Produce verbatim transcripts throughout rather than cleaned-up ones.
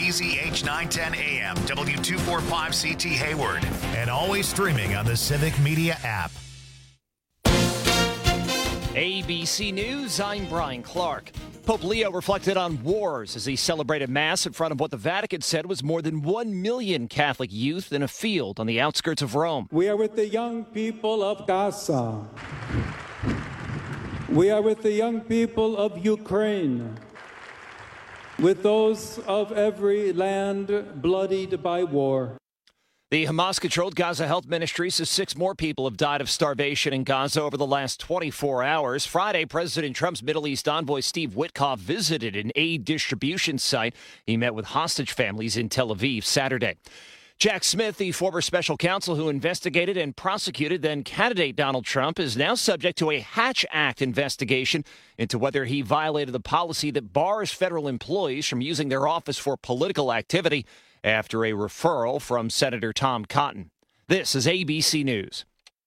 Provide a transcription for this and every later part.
B Z H nine ten A M, W two forty-five C T Hayward, and always streaming on the Civic Media app. A B C News, I'm Brian Clark. Pope Leo reflected on wars as he celebrated Mass in front of what the Vatican said was more than one million Catholic youth in a field on the outskirts of Rome. We are with the young people of Gaza. We are with the young people of Ukraine, with those of every land bloodied by war. The Hamas-controlled Gaza Health Ministry says six more people have died of starvation in Gaza over the last twenty-four hours. Friday, President Trump's Middle East envoy Steve Witkoff visited an aid distribution site. He met with hostage families in Tel Aviv Saturday. Jack Smith, the former special counsel who investigated and prosecuted then-candidate Donald Trump, is now subject to a Hatch Act investigation into whether he violated the policy that bars federal employees from using their office for political activity after a referral from Senator Tom Cotton. This is A B C News.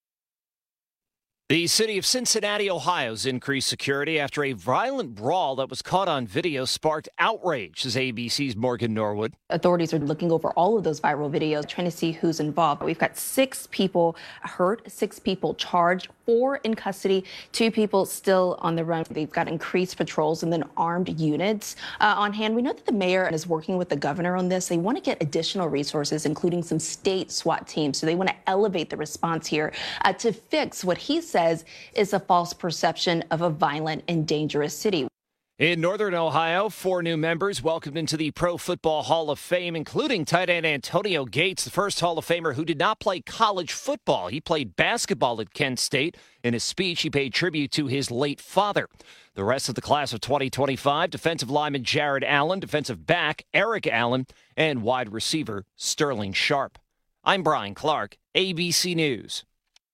The city of Cincinnati, Ohio's increased security after a violent brawl that was caught on video sparked outrage, says A B C's Morgan Norwood. Authorities are looking over all of those viral videos, trying to see who's involved. We've got six people hurt, six people charged, four in custody, two people still on the run. They've got increased patrols and then armed units uh, on hand. We know that the mayor is working with the governor on this. They want to get additional resources, including some state SWAT teams. So they want to elevate the response here uh, to fix what he says is a false perception of a violent and dangerous city. In Northern Ohio, four new members welcomed into the Pro Football Hall of Fame, including tight end Antonio Gates, the first Hall of Famer who did not play college football. He played basketball at Kent State. In his speech, he paid tribute to his late father. The rest of the class of twenty twenty-five, defensive lineman Jared Allen, defensive back Eric Allen, and wide receiver Sterling Sharp. I'm Brian Clark, A B C News.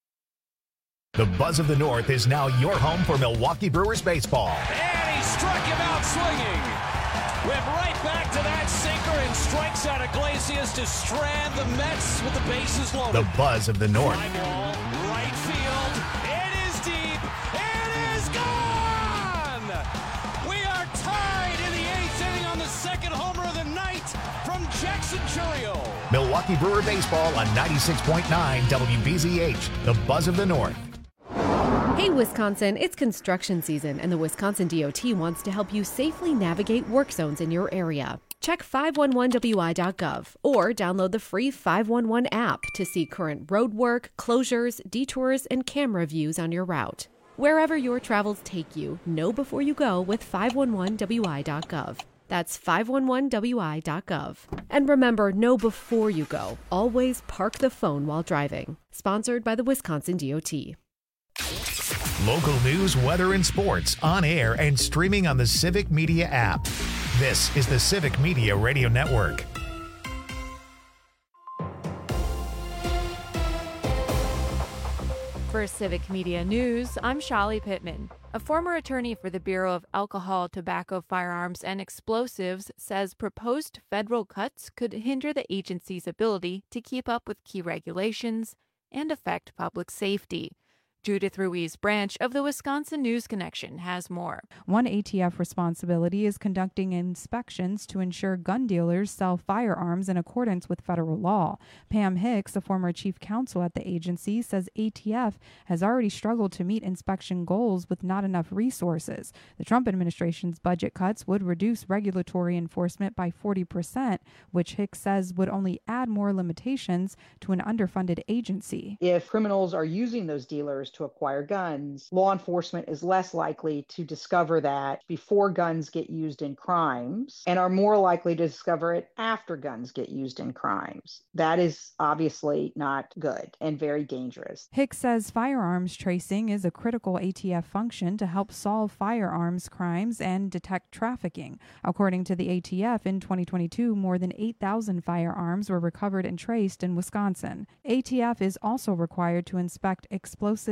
The Buzz of the North is now your home for Milwaukee Brewers baseball. And he struck him out swinging. Went right back to that sinker and strikes out Iglesias to strand the Mets with the bases loaded. The Buzz of the North. Fly ball, right field. It is deep. It is gone. We are tied in the eighth inning on the second homer of the night from Jackson Chourio. Milwaukee Brewer baseball on ninety-six point nine W B Z H. The Buzz of the North. Hey, Wisconsin, it's construction season, and the Wisconsin D O T wants to help you safely navigate work zones in your area. Check five one one W I dot gov or download the free five one one app to see current road work, closures, detours, and camera views on your route. Wherever your travels take you, know before you go with five one one W I dot gov. That's five one one W I dot gov. And remember, know before you go. Always park the phone while driving. Sponsored by the Wisconsin D O T. Local news, weather, and sports on air and streaming on the Civic Media app. This is the Civic Media Radio Network. For Civic Media News, I'm Shali Pittman. A former attorney for the Bureau of Alcohol, Tobacco, Firearms, and Explosives says proposed federal cuts could hinder the agency's ability to keep up with key regulations and affect public safety. Judith Ruiz Branch of the Wisconsin News Connection has more. One A T F responsibility is conducting inspections to ensure gun dealers sell firearms in accordance with federal law. Pam Hicks, a former chief counsel at the agency, says A T F has already struggled to meet inspection goals with not enough resources. The Trump administration's budget cuts would reduce regulatory enforcement by forty percent, which Hicks says would only add more limitations to an underfunded agency. If criminals are using those dealers to acquire guns, law enforcement is less likely to discover that before guns get used in crimes and are more likely to discover it after guns get used in crimes. That is obviously not good and very dangerous. Hicks says firearms tracing is a critical A T F function to help solve firearms crimes and detect trafficking. According to the A T F, in twenty twenty-two, more than eight thousand firearms were recovered and traced in Wisconsin. A T F is also required to inspect explosive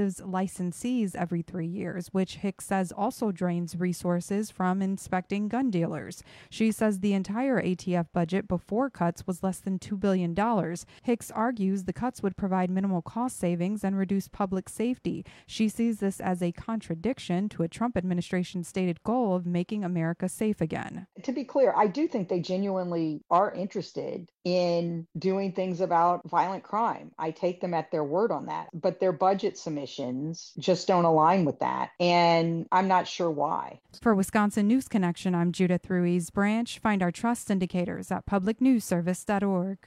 gives licensees every three years, which Hicks says also drains resources from inspecting gun dealers. She says the entire A T F budget before cuts was less than two billion dollars. Hicks argues the cuts would provide minimal cost savings and reduce public safety. She sees this as a contradiction to a Trump administration stated goal of making America safe again. To be clear, I do think they genuinely are interested in doing things about violent crime. I take them at their word on that, but their budget submissions just don't align with that. And I'm not sure why. For Wisconsin News Connection, I'm Judith Ruiz Branch. Find our trust indicators at public news service dot org.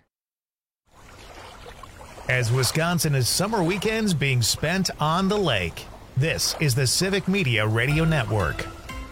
As Wisconsin is summer weekends being spent on the lake, this is the Civic Media Radio Network.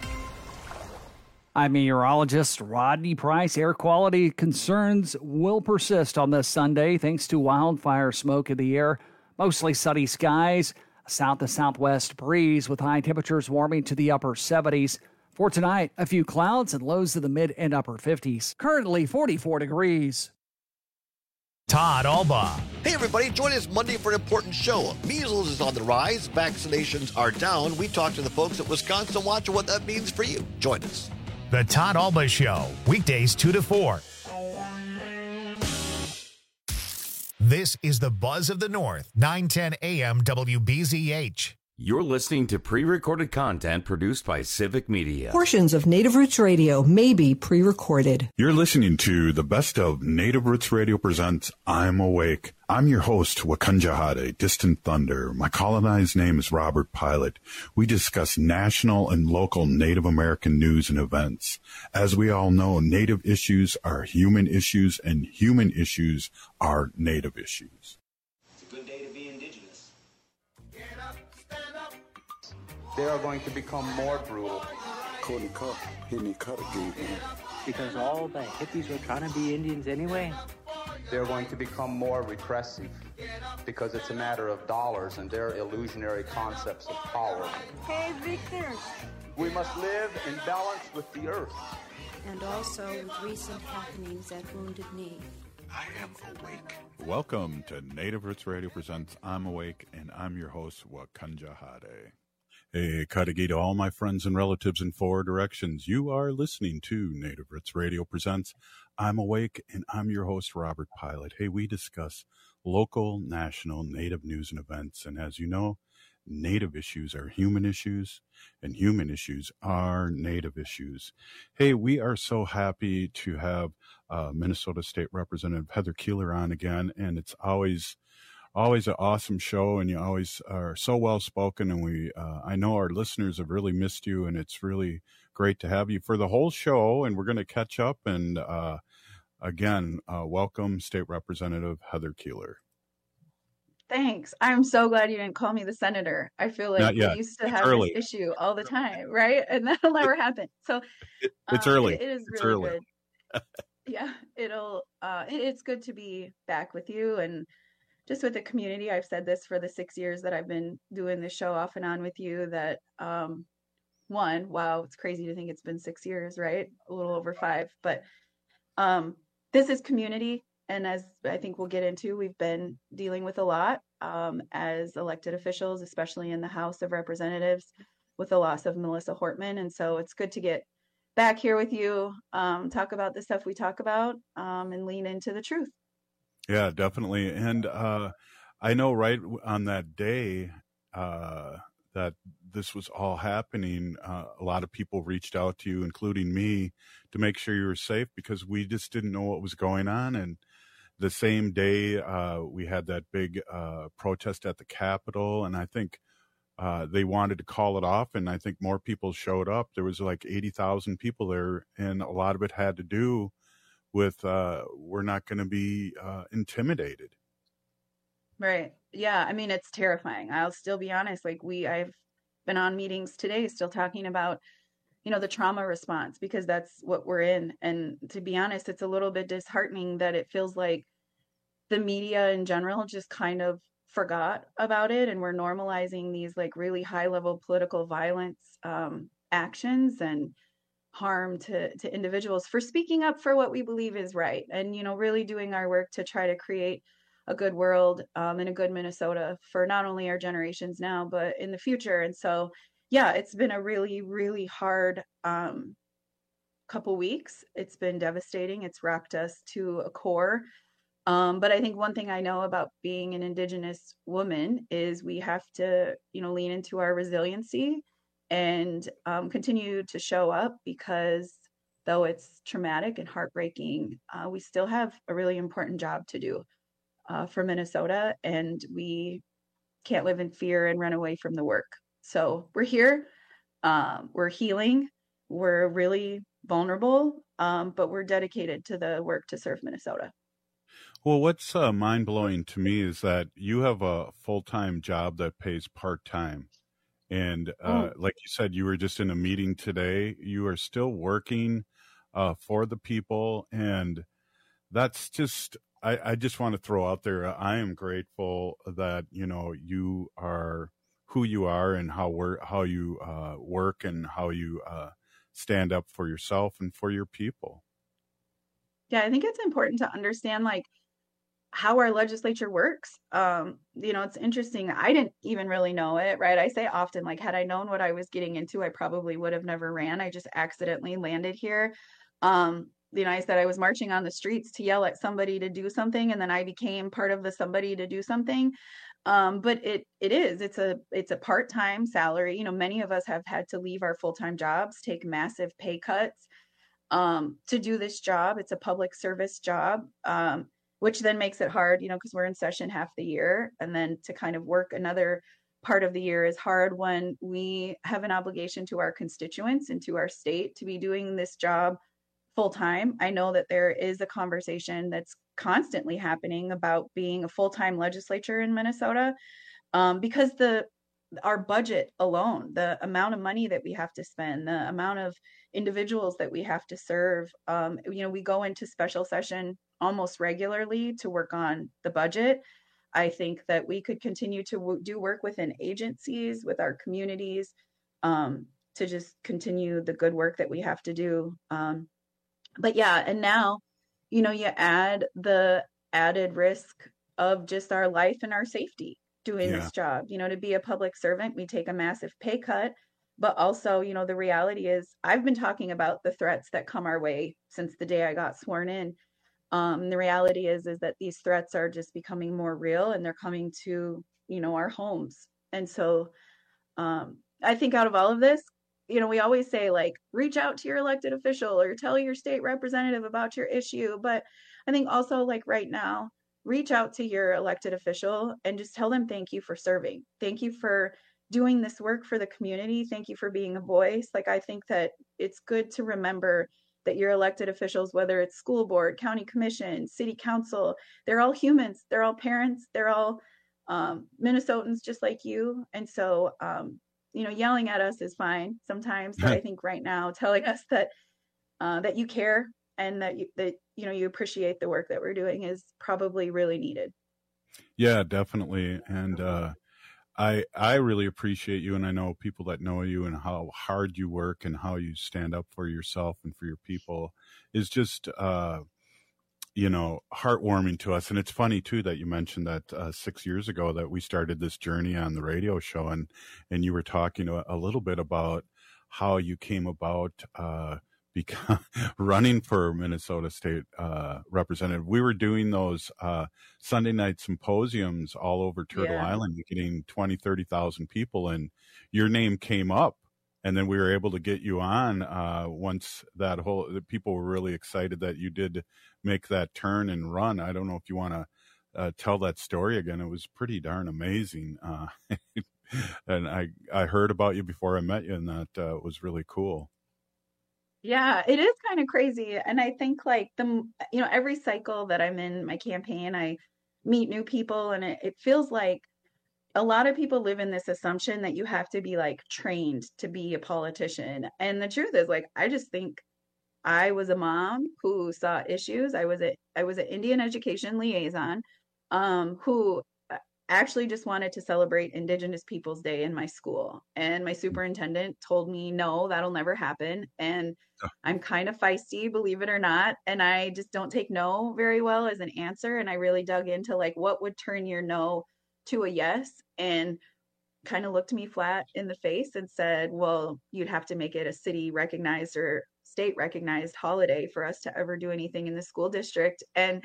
I'm meteorologist Rodney Price. Air quality concerns will persist on this Sunday thanks to wildfire smoke in the air. Mostly sunny skies, a south to southwest breeze with high temperatures warming to the upper seventies. For tonight, a few clouds and lows to the mid and upper fifties. Currently forty-four degrees. Todd Albaugh. Hey everybody, join us Monday for an important show. Measles is on the rise, vaccinations are down. We talk to the folks at Wisconsin Watch and what that means for you. Join us. The Todd Albaugh Show, weekdays two to four. This is the Buzz of the North, nine ten A M W B Z H. You're listening to pre-recorded content produced by Civic Media. Portions of Native Roots Radio may be pre-recorded. You're listening to the best of Native Roots Radio presents I'm Awake. I'm your host, Wakunjahade, Distant Thunder. My colonized name is Robert Pilot. We discuss national and local Native American news and events. As we all know, Native issues are human issues, and human issues are Native issues. It's a good day to be indigenous. They are going to become more brutal. Because all the hippies were trying to be Indians anyway. They're going to become more repressive because it's a matter of dollars and their illusionary concepts of power. Hey, Victor. We must live in balance with the earth. And also with recent happenings at Wounded Knee. I am awake. Welcome to Native Roots Radio presents I'm Awake, and I'm your host, Wakunjahade. Hey, Kadagi to all my friends and relatives in four directions. You are listening to Native Roots Radio presents I'm Awake, and I'm your host, Robert Pilot. Hey, we discuss local, national, Native news and events. And as you know, Native issues are human issues, and human issues are Native issues. Hey, we are so happy to have uh, Minnesota State Representative Heather Keeler on again, and it's always Always an awesome show, and you always are so well spoken. And we, uh, I know our listeners have really missed you, and it's really great to have you for the whole show. And we're going to catch up. And uh, again, uh, welcome, State Representative Heather Keeler. Thanks. I'm so glad you didn't call me the senator. I feel like we used to it's have early. this issue all the time, right? And that'll never happen. So it, it's um, early. It, it is it's really early. good. Yeah, it'll. Uh, it, it's good to be back with you and just with the community. I've said this for the six years that I've been doing this show off and on with you that um, one, wow, it's crazy to think it's been six years, right? A little over five, but um, this is community. And as I think we'll get into, we've been dealing with a lot um, as elected officials, especially in the House of Representatives with the loss of Melissa Hortman. And so it's good to get back here with you, um, talk about the stuff we talk about um, and lean into the truth. Yeah, definitely. And uh, I know right on that day uh, that this was all happening, uh, a lot of people reached out to you, including me, to make sure you were safe because we just didn't know what was going on. And the same day, uh, we had that big uh, protest at the Capitol, and I think uh, they wanted to call it off, and I think more people showed up. There was like eighty thousand people there, and a lot of it had to do with uh, we're not going to be uh, intimidated. Right. Yeah. I mean, it's terrifying. I'll still be honest. Like we, I've been on meetings today still talking about, you know, the trauma response, because that's what we're in. And to be honest, it's a little bit disheartening that it feels like the media in general just kind of forgot about it. And we're normalizing these like really high level political violence um, actions and harm to, to individuals for speaking up for what we believe is right. And, you know, really doing our work to try to create a good world um, and a good Minnesota for not only our generations now, but in the future. And so, yeah, it's been a really, really hard um, couple weeks. It's been devastating. It's rocked us to a core. Um, but I think one thing I know about being an Indigenous woman is we have to, you know, lean into our resiliency and um, continue to show up, because though it's traumatic and heartbreaking, uh, we still have a really important job to do uh, for Minnesota, and we can't live in fear and run away from the work. So we're here, um, we're healing, we're really vulnerable, um, but we're dedicated to the work to serve Minnesota. Well, what's uh, mind-blowing to me is that you have a full-time job that pays part-time. And uh, oh. like you said, you were just in a meeting today. You are still working uh, for the people. And that's just, I, I just want to throw out there, I am grateful that, you know, you are who you are and how, we're, how you uh, work and how you uh, stand up for yourself and for your people. Yeah, I think it's important to understand, like, how our legislature works. Um, you know, it's interesting. I didn't even really know it, right? I say often, like, had I known what I was getting into, I probably would have never ran. I just accidentally landed here. Um, you know, I said I was marching on the streets to yell at somebody to do something, and then I became part of the somebody to do something. Um, but it it is, it's a it's a part-time salary. You know, many of us have had to leave our full-time jobs, take massive pay cuts um, to do this job. It's a public service job. Um, which then makes it hard, you know, because we're in session half the year, and then to kind of work another part of the year is hard when we have an obligation to our constituents and to our state to be doing this job full time. I know that there is a conversation that's constantly happening about being a full-time legislature in Minnesota, um, because the our budget alone, the amount of money that we have to spend, the amount of individuals that we have to serve, um, you know, we go into special session almost regularly to work on the budget. I think that we could continue to w- do work within agencies, with our communities, um, to just continue the good work that we have to do. Um, but yeah, and now, you know, you add the added risk of just our life and our safety doing yeah. this job. You know, to be a public servant, we take a massive pay cut, but also, you know, the reality is I've been talking about the threats that come our way since the day I got sworn in. Um, the reality is, is that these threats are just becoming more real, and they're coming to, you know, our homes. And so um, I think out of all of this, you know, we always say, like, reach out to your elected official or tell your state representative about your issue. But I think also, like, right now, reach out to your elected official and just tell them thank you for serving. Thank you for doing this work for the community. Thank you for being a voice. Like, I think that it's good to remember that your elected officials, whether it's school board, county commission, city council, they're all humans. They're all parents. They're all um, Minnesotans just like you. And so, um, you know, yelling at us is fine sometimes. But I think right now, telling us that uh, that you care and that you, that, you know, you appreciate the work that we're doing is probably really needed. Yeah, definitely. And uh, I I really appreciate you, and I know people that know you and how hard you work and how you stand up for yourself and for your people is just, uh, you know, heartwarming to us. And it's funny, too, that you mentioned that uh, six years ago that we started this journey on the radio show, and, and you were talking a, a little bit about how you came about uh, become, running for Minnesota State uh, Representative. We were doing those uh, Sunday night symposiums all over Turtle yeah. Island, getting twenty, thirty thousand people, and your name came up. And then we were able to get you on uh, once that whole, the people were really excited that you did make that turn and run. I don't know if you want to uh, tell that story again. It was pretty darn amazing. Uh, and I, I heard about you before I met you, and that uh, was really cool. Yeah, it is kind of crazy. And I think, like, the, you know, every cycle that I'm in my campaign, I meet new people, and it, it feels like a lot of people live in this assumption that you have to be, like, trained to be a politician. And the truth is, like, I just think I was a mom who saw issues. I was a I was an Indian education liaison um, who actually just wanted to celebrate Indigenous Peoples Day in my school. And my superintendent told me, no, that'll never happen. And I'm kind of feisty, believe it or not. And I just don't take no very well as an answer. And I really dug into like, what would turn your no to a yes? And kind of looked me flat in the face and said, well, you'd have to make it a city recognized or state recognized holiday for us to ever do anything in the school district. And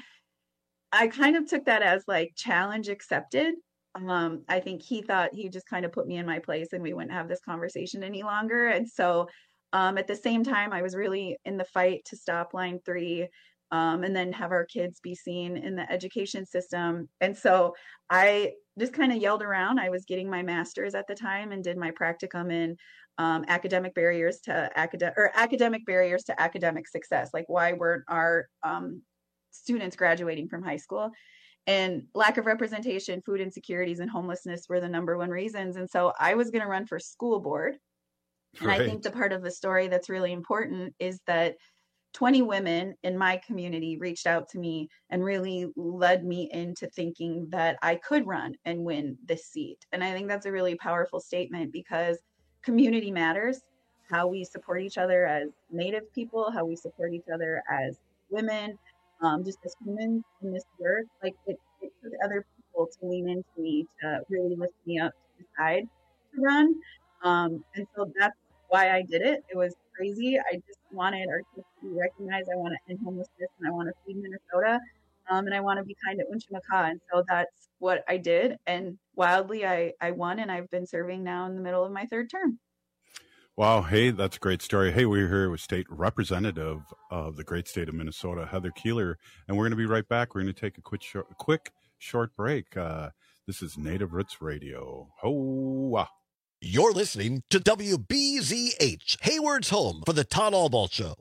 I kind of took that as like challenge accepted. Um, I think he thought he just kind of put me in my place and we wouldn't have this conversation any longer. And so um, at the same time, I was really in the fight to stop line three um, and then have our kids be seen in the education system. And so I just kind of yelled around. I was getting my master's at the time and did my practicum in um, academic barriers to academic or academic barriers to academic success. Like why weren't our um, students graduating from high school? And lack of representation, food insecurities, and homelessness were the number one reasons. And so I was going to run for school board. And right. I think the part of the story that's really important is that twenty women in my community reached out to me and really led me into thinking that I could run and win this seat. And I think that's a really powerful statement because community matters. How we support each other as Native people, how we support each other as women, Um, just as humans in this work, like it, it took other people to lean into me to really lift me up to decide to run. Um, and so that's why I did it. It was crazy. I just wanted our kids to be recognized. I want to end homelessness and I want to feed Minnesota. Um, and I want to be kind to Unchimaka. And so that's what I did. And wildly, I, I won and I've been serving now in the middle of my third term. Wow. Hey, that's a great story. Hey, we're here with State Representative of the great state of Minnesota, Heather Keeler, and we're going to be right back. We're going to take a quick, short, quick, short break. Uh, this is Native Roots Radio. Ho-wah. You're listening to W B Z H, Hayward's home for the Todd Albaugh Show.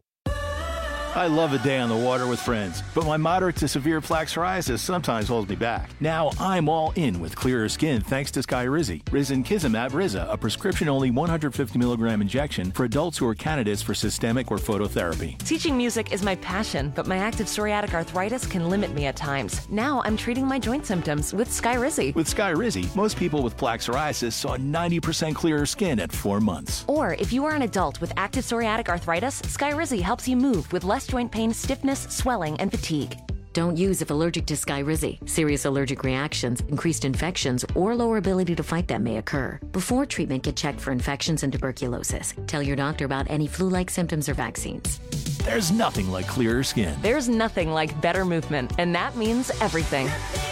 I love a day on the water with friends, but my moderate to severe plaque psoriasis sometimes holds me back. Now I'm all in with clearer skin thanks to Skyrizi. Risankizumab Riza, a prescription-only one hundred fifty milligram injection for adults who are candidates for systemic or phototherapy. Teaching music is my passion, but my active psoriatic arthritis can limit me at times. Now I'm treating my joint symptoms with Skyrizi. With Skyrizi, most people with plaque psoriasis saw ninety percent clearer skin at four months. Or if you are an adult with active psoriatic arthritis, Skyrizi helps you move with less joint pain, stiffness, swelling, and fatigue. Don't use if allergic to Skyrizi. Serious allergic reactions, increased infections, or lower ability to fight them may occur. Before treatment, get checked for infections and tuberculosis. Tell your doctor about any flu-like symptoms or vaccines. There's nothing like clearer skin. There's nothing like better movement, and that means everything.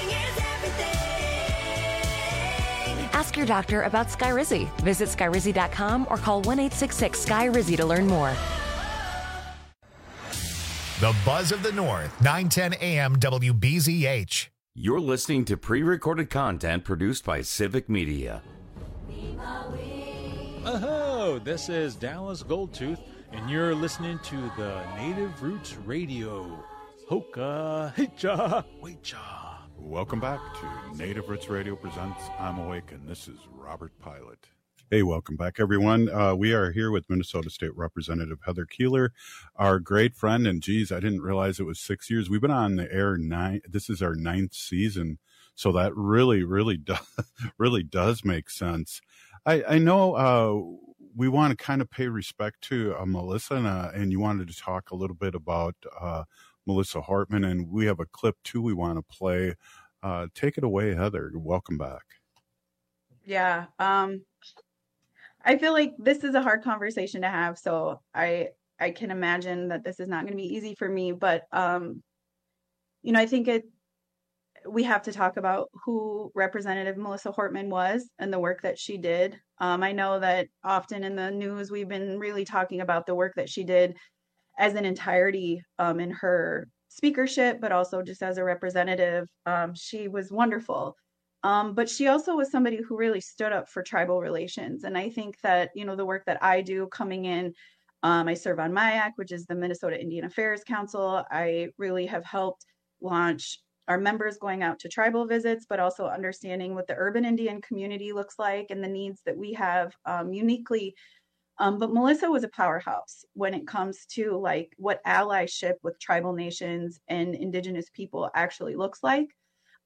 Ask your doctor about Skyrizi. Visit Skyrizi dot com or call one eight six six Sky Rizi to learn more. The Buzz of the North, nine ten A M W B Z H. You're listening to pre-recorded content produced by Civic Media. Oh, this is Dallas Goldtooth, and you're listening to the Native Roots Radio. Hoka, hicha, wecha. Welcome back to Native Roots Radio presents I'm Awake, and this is Robert Pilot. Hey, welcome back, everyone. Uh, we are here with Minnesota State Representative Heather Keeler, our great friend. And geez, I didn't realize it was six years. We've been on the air nine. This is our ninth season, so that really, really does, really does make sense. I, I know uh, we want to kind of pay respect to uh, Melissa, and, uh, and you wanted to talk a little bit about uh, Melissa Hartman, and we have a clip too we want to play. Uh, take it away, Heather. Welcome back. Yeah. Um... I feel like this is a hard conversation to have, so I I can imagine that this is not going to be easy for me. But um, you know, I think it we have to talk about who Representative Melissa Hartman was and the work that she did. Um, I know that often in the news we've been really talking about the work that she did as an entirety um, in her speakership, but also just as a representative. Um, she was wonderful. Um, but she also was somebody who really stood up for tribal relations. And I think that, you know, the work that I do coming in, um, I serve on M I A C, which is the Minnesota Indian Affairs Council. I really have helped launch our members going out to tribal visits, but also understanding what the urban Indian community looks like and the needs that we have um, uniquely. Um, but Melissa was a powerhouse when it comes to like what allyship with tribal nations and Indigenous people actually looks like.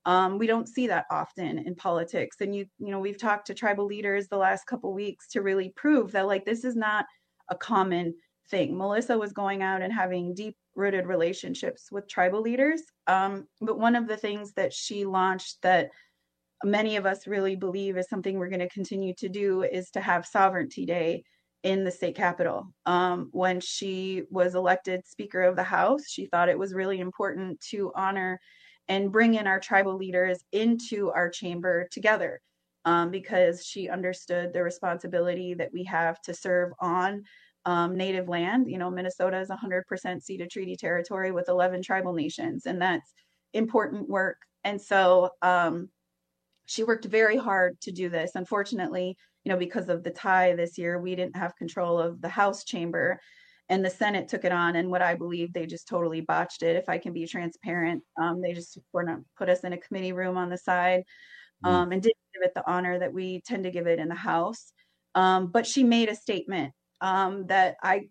Um, we don't see that often in politics. And you, you know, we've talked to tribal leaders the last couple weeks to really prove that like this is not a common thing. Melissa was going out and having deep rooted relationships with tribal leaders. Um, but one of the things that she launched that many of us really believe is something we're going to continue to do is to have Sovereignty Day in the state capitol. Um, when she was elected Speaker of the House, she thought it was really important to honor and bring in our tribal leaders into our chamber together, um, because she understood the responsibility that we have to serve on um, Native land. You know, Minnesota is one hundred percent ceded treaty territory with eleven tribal nations, and that's important work. And so um, she worked very hard to do this. Unfortunately, you know, because of the tie this year, we didn't have control of the House chamber, and the Senate took it on. And what I believe they just totally botched it. If I can be transparent, um, they just were not put us in a committee room on the side um, and didn't give it the honor that we tend to give it in the House. Um, but she made a statement um, that I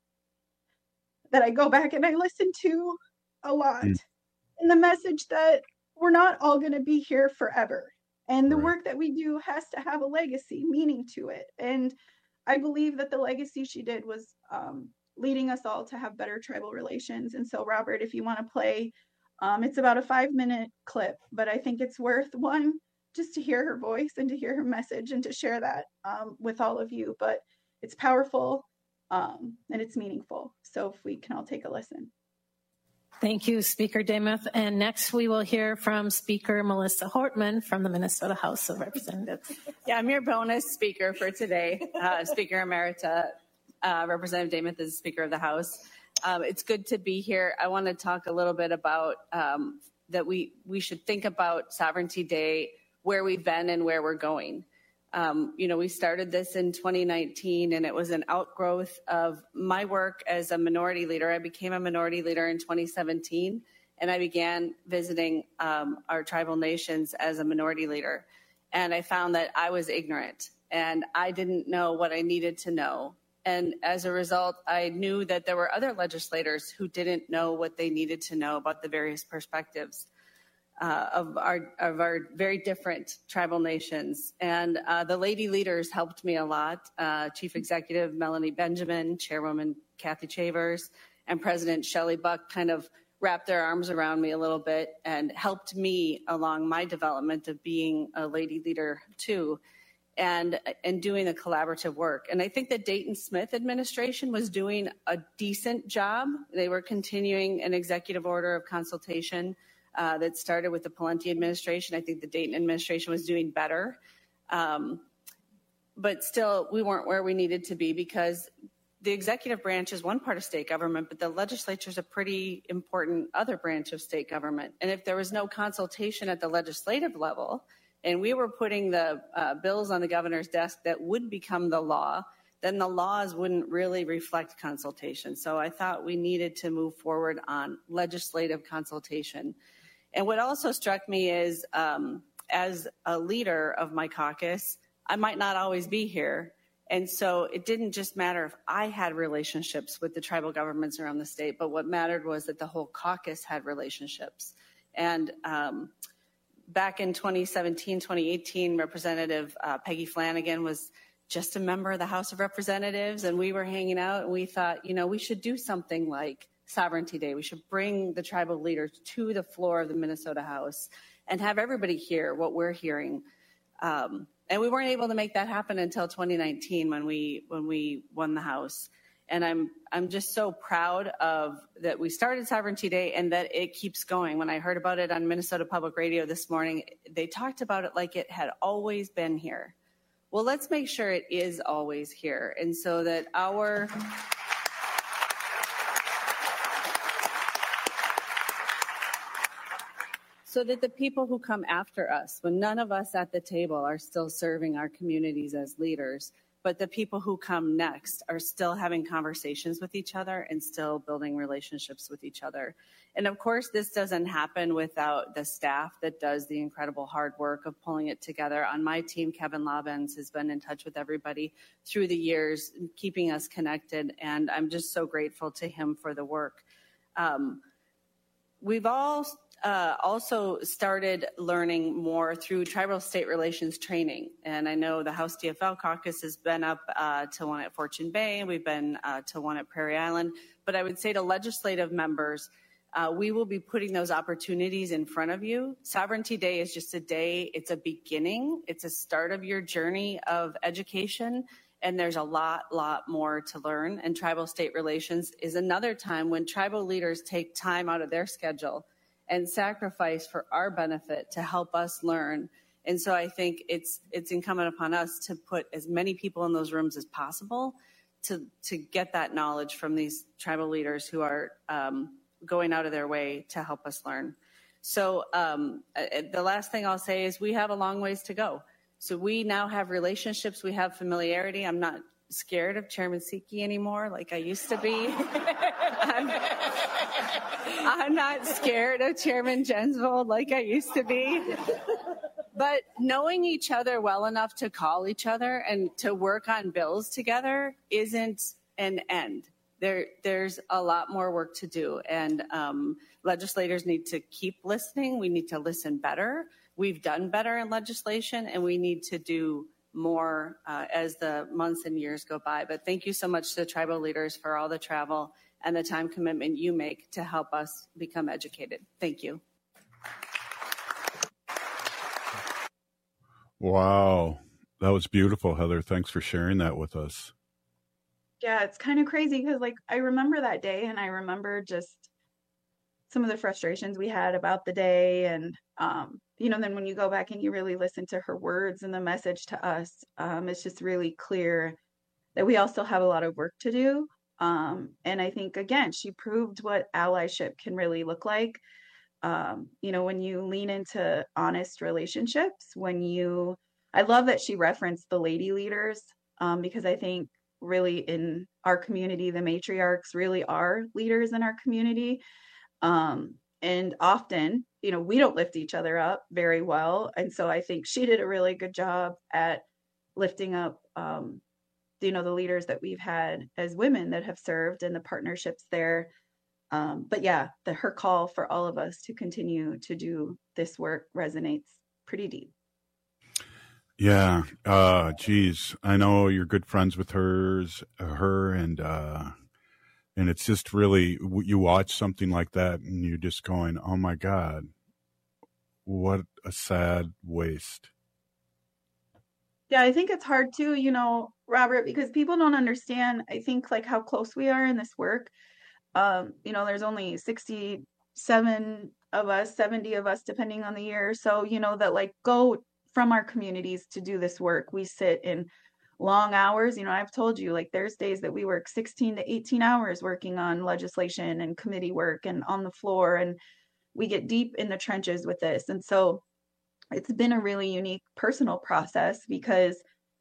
that I go back and I listen to a lot. Mm. And the message that we're not all going to be here forever. And the right. work that we do has to have a legacy, meaning to it. And I believe that the legacy she did was um, leading us all to have better tribal relations. And so, Robert, if you want to play, um, it's about a five minute clip, but I think it's worth one, just to hear her voice and to hear her message and to share that um, with all of you. But it's powerful um, and it's meaningful. So if we can all take a listen. Thank you, Speaker Demuth. And next we will hear from Speaker Melissa Hortman from the Minnesota House of Representatives. Yeah, I'm your bonus speaker for today. Uh, Speaker Emerita, uh, Representative Demuth is Speaker of the House. Um, it's good to be here. I want to talk a little bit about um, that we, we should think about Sovereignty Day, where we've been and where we're going. Um, you know, we started this in twenty nineteen, and it was an outgrowth of my work as a minority leader. I became a minority leader in twenty seventeen, and I began visiting um, our tribal nations as a minority leader. And I found that I was ignorant, and I didn't know what I needed to know. And as a result, I knew that there were other legislators who didn't know what they needed to know about the various perspectives Uh, of our of our very different tribal nations. And uh, the lady leaders helped me a lot. Uh, Chief Executive Melanie Benjamin, Chairwoman Kathy Chavers, and President Shelley Buck kind of wrapped their arms around me a little bit and helped me along my development of being a lady leader too, and, and doing the collaborative work. And I think the Dayton Smith administration was doing a decent job. They were continuing an executive order of consultation Uh, that started with the Pawlenty administration. I think the Dayton administration was doing better. Um, but still, we weren't where we needed to be, because the executive branch is one part of state government, but the legislature is a pretty important other branch of state government. And if there was no consultation at the legislative level, and we were putting the uh, bills on the governor's desk that would become the law, then the laws wouldn't really reflect consultation. So I thought we needed to move forward on legislative consultation. And what also struck me is, um, as a leader of my caucus, I might not always be here. And so it didn't just matter if I had relationships with the tribal governments around the state, but what mattered was that the whole caucus had relationships. And um, back in twenty seventeen, twenty eighteen, Representative uh, Peggy Flanagan was just a member of the House of Representatives, and we were hanging out, and we thought, you know, we should do something like Sovereignty Day. We should bring the tribal leaders to the floor of the Minnesota House and have everybody hear what we're hearing. Um, and we weren't able to make that happen until twenty nineteen when we when we won the House. And I'm I'm just so proud of that we started Sovereignty Day and that it keeps going. When I heard about it on Minnesota Public Radio this morning, they talked about it like it had always been here. Well, let's make sure it is always here, and so that our so that the people who come after us, when none of us at the table are still serving our communities as leaders, but the people who come next are still having conversations with each other and still building relationships with each other. And of course, this doesn't happen without the staff that does the incredible hard work of pulling it together. On my team, Kevin Lobbins has been in touch with everybody through the years, keeping us connected, and I'm just so grateful to him for the work. Um, we've all uh, also started learning more through tribal state relations training. And I know the House D F L caucus has been up uh, to one at Fortune Bay. We've been uh, to one at Prairie Island. But I would say to legislative members, uh, we will be putting those opportunities in front of you. Sovereignty Day is just a day. It's a beginning. It's a start of your journey of education. And there's a lot, lot more to learn. And tribal state relations is another time when tribal leaders take time out of their schedule and sacrifice for our benefit to help us learn. And so I think it's it's incumbent upon us to put as many people in those rooms as possible to, to get that knowledge from these tribal leaders who are um, going out of their way to help us learn. So um, the last thing I'll say is we have a long ways to go. So we now have relationships, we have familiarity. I'm not scared of Chairman Siki anymore like I used to be. I'm, I'm not scared of Chairman Jensvold like I used to be. But knowing each other well enough to call each other and to work on bills together isn't an end. There, there's a lot more work to do, and um, legislators need to keep listening. We need to listen better. We've done better in legislation, and we need to do more uh, as the months and years go by. But thank you so much to the tribal leaders for all the travel and the time commitment you make to help us become educated. Thank you. Wow. That was beautiful, Heather. Thanks for sharing that with us. Yeah, it's kind of crazy because, like, I remember that day, and I remember just some of the frustrations we had about the day. And, um, you know, then when you go back and you really listen to her words and the message to us, um, it's just really clear that we all still have a lot of work to do. Um, and I think, again, she proved what allyship can really look like. Um, you know, when you lean into honest relationships, when you, I love that she referenced the lady leaders, um, because I think really in our community, the matriarchs really are leaders in our community. Um, and often, you know, we don't lift each other up very well. And so I think she did a really good job at lifting up, um, you know, the leaders that we've had as women that have served and the partnerships there. Um, but yeah, the, her call for all of us to continue to do this work resonates pretty deep. Yeah. Uh, geez, I know you're good friends with hers, her, and, uh, and it's just really, you watch something like that and you're just going, oh my God, what a sad waste. Yeah, I think it's hard too, you know, Robert, because people don't understand, I think, like how close we are in this work. Um, you know, there's only sixty-seven of us, seventy of us, depending on the year. So, you know, that like go from our communities to do this work. We sit in long hours. You know, I've told you, like, there's days that we work sixteen to eighteen hours working on legislation and committee work and on the floor, and we get deep in the trenches with this. And so it's been a really unique personal process because,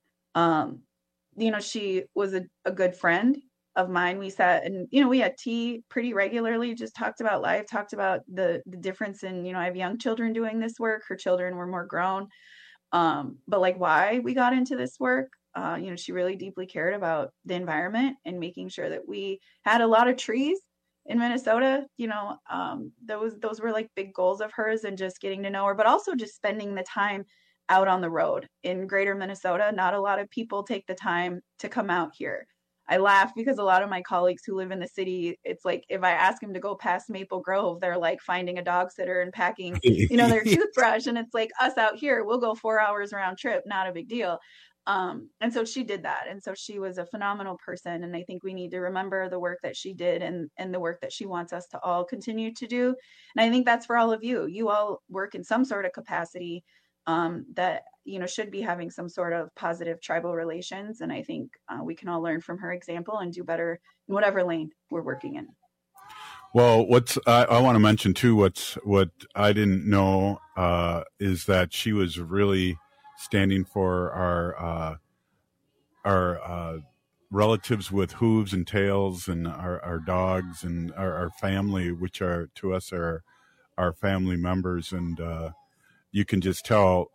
um, you know, she was a, a good friend of mine. We sat and, you know, we had tea pretty regularly, just talked about life, talked about the, the difference in, you know, I have young children doing this work. Her children were more grown. Um, but like why we got into this work, uh, you know, she really deeply cared about the environment and making sure that we had a lot of trees in Minnesota. You know, um, those, those were like big goals of hers, and just getting to know her, but also just spending the time out on the road in greater Minnesota. Not a lot of people take the time to come out here. I laugh because a lot of my colleagues who live in the city, it's like, if I ask them to go past Maple Grove, they're like finding a dog sitter and packing, you know, their toothbrush. And it's like us out here, we'll go four hours round trip, not a big deal. Um, and so she did that. And so she was a phenomenal person. And I think we need to remember the work that she did and, and the work that she wants us to all continue to do. And I think that's for all of you. You all work in some sort of capacity um, that, you know, should be having some sort of positive tribal relations. And I think uh, we can all learn from her example and do better in whatever lane we're working in. Well, what's I, I want to mention too, what's what I didn't know uh, is that she was really standing for our uh, our uh, relatives with hooves and tails, and our, our dogs and our, our family, which are to us are our family members, and uh, you can just tell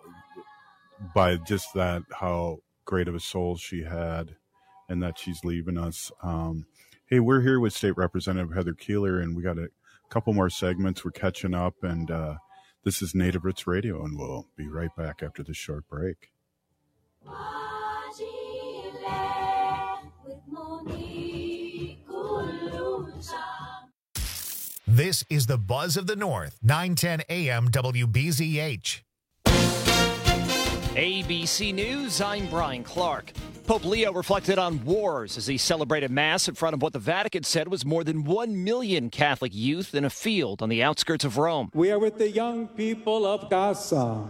by just that how great of a soul she had, and that she's leaving us. Um, hey, we're here with State Representative Heather Keeler, and we got a couple more segments. We're catching up, and uh, this is Native Roots Radio, and we'll be right back after this short break. This is the Buzz of the North, nine ten A M W B Z H. A B C News, I'm Brian Clark. Pope Leo reflected on wars as he celebrated Mass in front of what the Vatican said was more than one million Catholic youth in a field on the outskirts of Rome. We are with the young people of Gaza.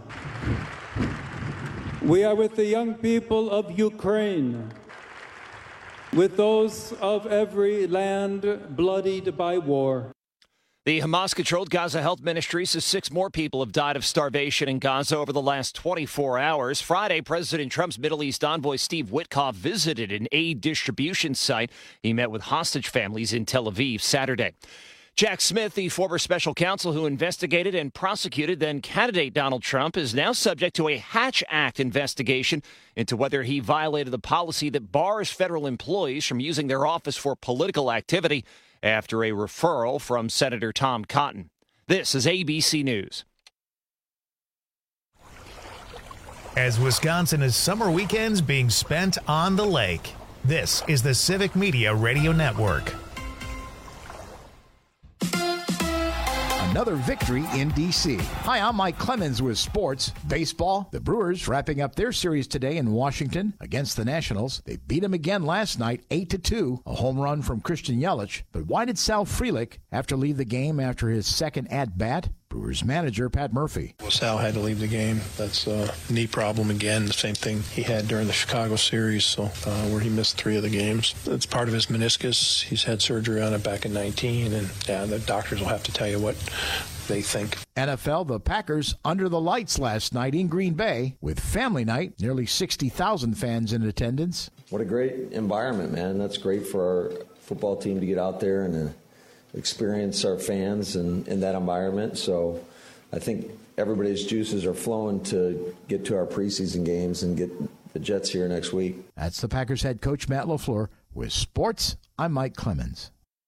We are with the young people of Ukraine. With those of every land bloodied by war. The Hamas-controlled Gaza Health Ministry says six more people have died of starvation in Gaza over the last twenty-four hours. Friday, President Trump's Middle East envoy Steve Witkoff visited an aid distribution site. He met with hostage families in Tel Aviv Saturday. Jack Smith, the former special counsel who investigated and prosecuted then-candidate Donald Trump, is now subject to a Hatch Act investigation into whether he violated the policy that bars federal employees from using their office for political activity after a referral from Senator Tom Cotton. This is A B C News. As Wisconsin is summer weekends being spent on the lake, this is the Civic Media Radio Network. Another victory in D C. Hi, I'm Mike Clemens with sports. Baseball, the Brewers wrapping up their series today in Washington against the Nationals. They beat them again last night, eight to two, a home run from Christian Yelich. But why did Sal Frelick have to leave the game after his second at-bat? Brewers manager Pat Murphy. Well, Sal had to leave the game. That's a knee problem again, the same thing he had during the Chicago series, so uh, where he missed three of the games. It's part of his meniscus. He's had surgery on it back in nineteen, and yeah, the doctors will have to tell you what they think. N F L, the Packers under the lights last night in Green Bay with family night, nearly sixty thousand fans in attendance. What a great environment, man. That's great for our football team to get out there and uh, experience our fans in, in that environment. So I think everybody's juices are flowing to get to our preseason games and get the Jets here next week. That's the Packers head coach Matt LaFleur. With sports, I'm Mike Clemens.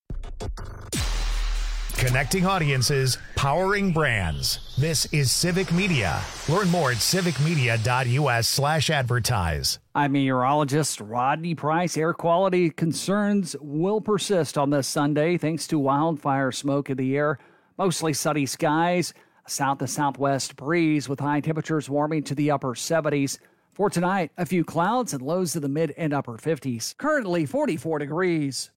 Connecting audiences, powering brands. This is Civic Media. Learn more at civicmedia.us slash advertise. I'm meteorologist Rodney Price. Air quality concerns will persist on this Sunday thanks to wildfire smoke in the air. Mostly sunny skies, a south to southwest breeze with high temperatures warming to the upper seventies. For tonight, a few clouds and lows to the mid and upper fifties. Currently forty-four degrees.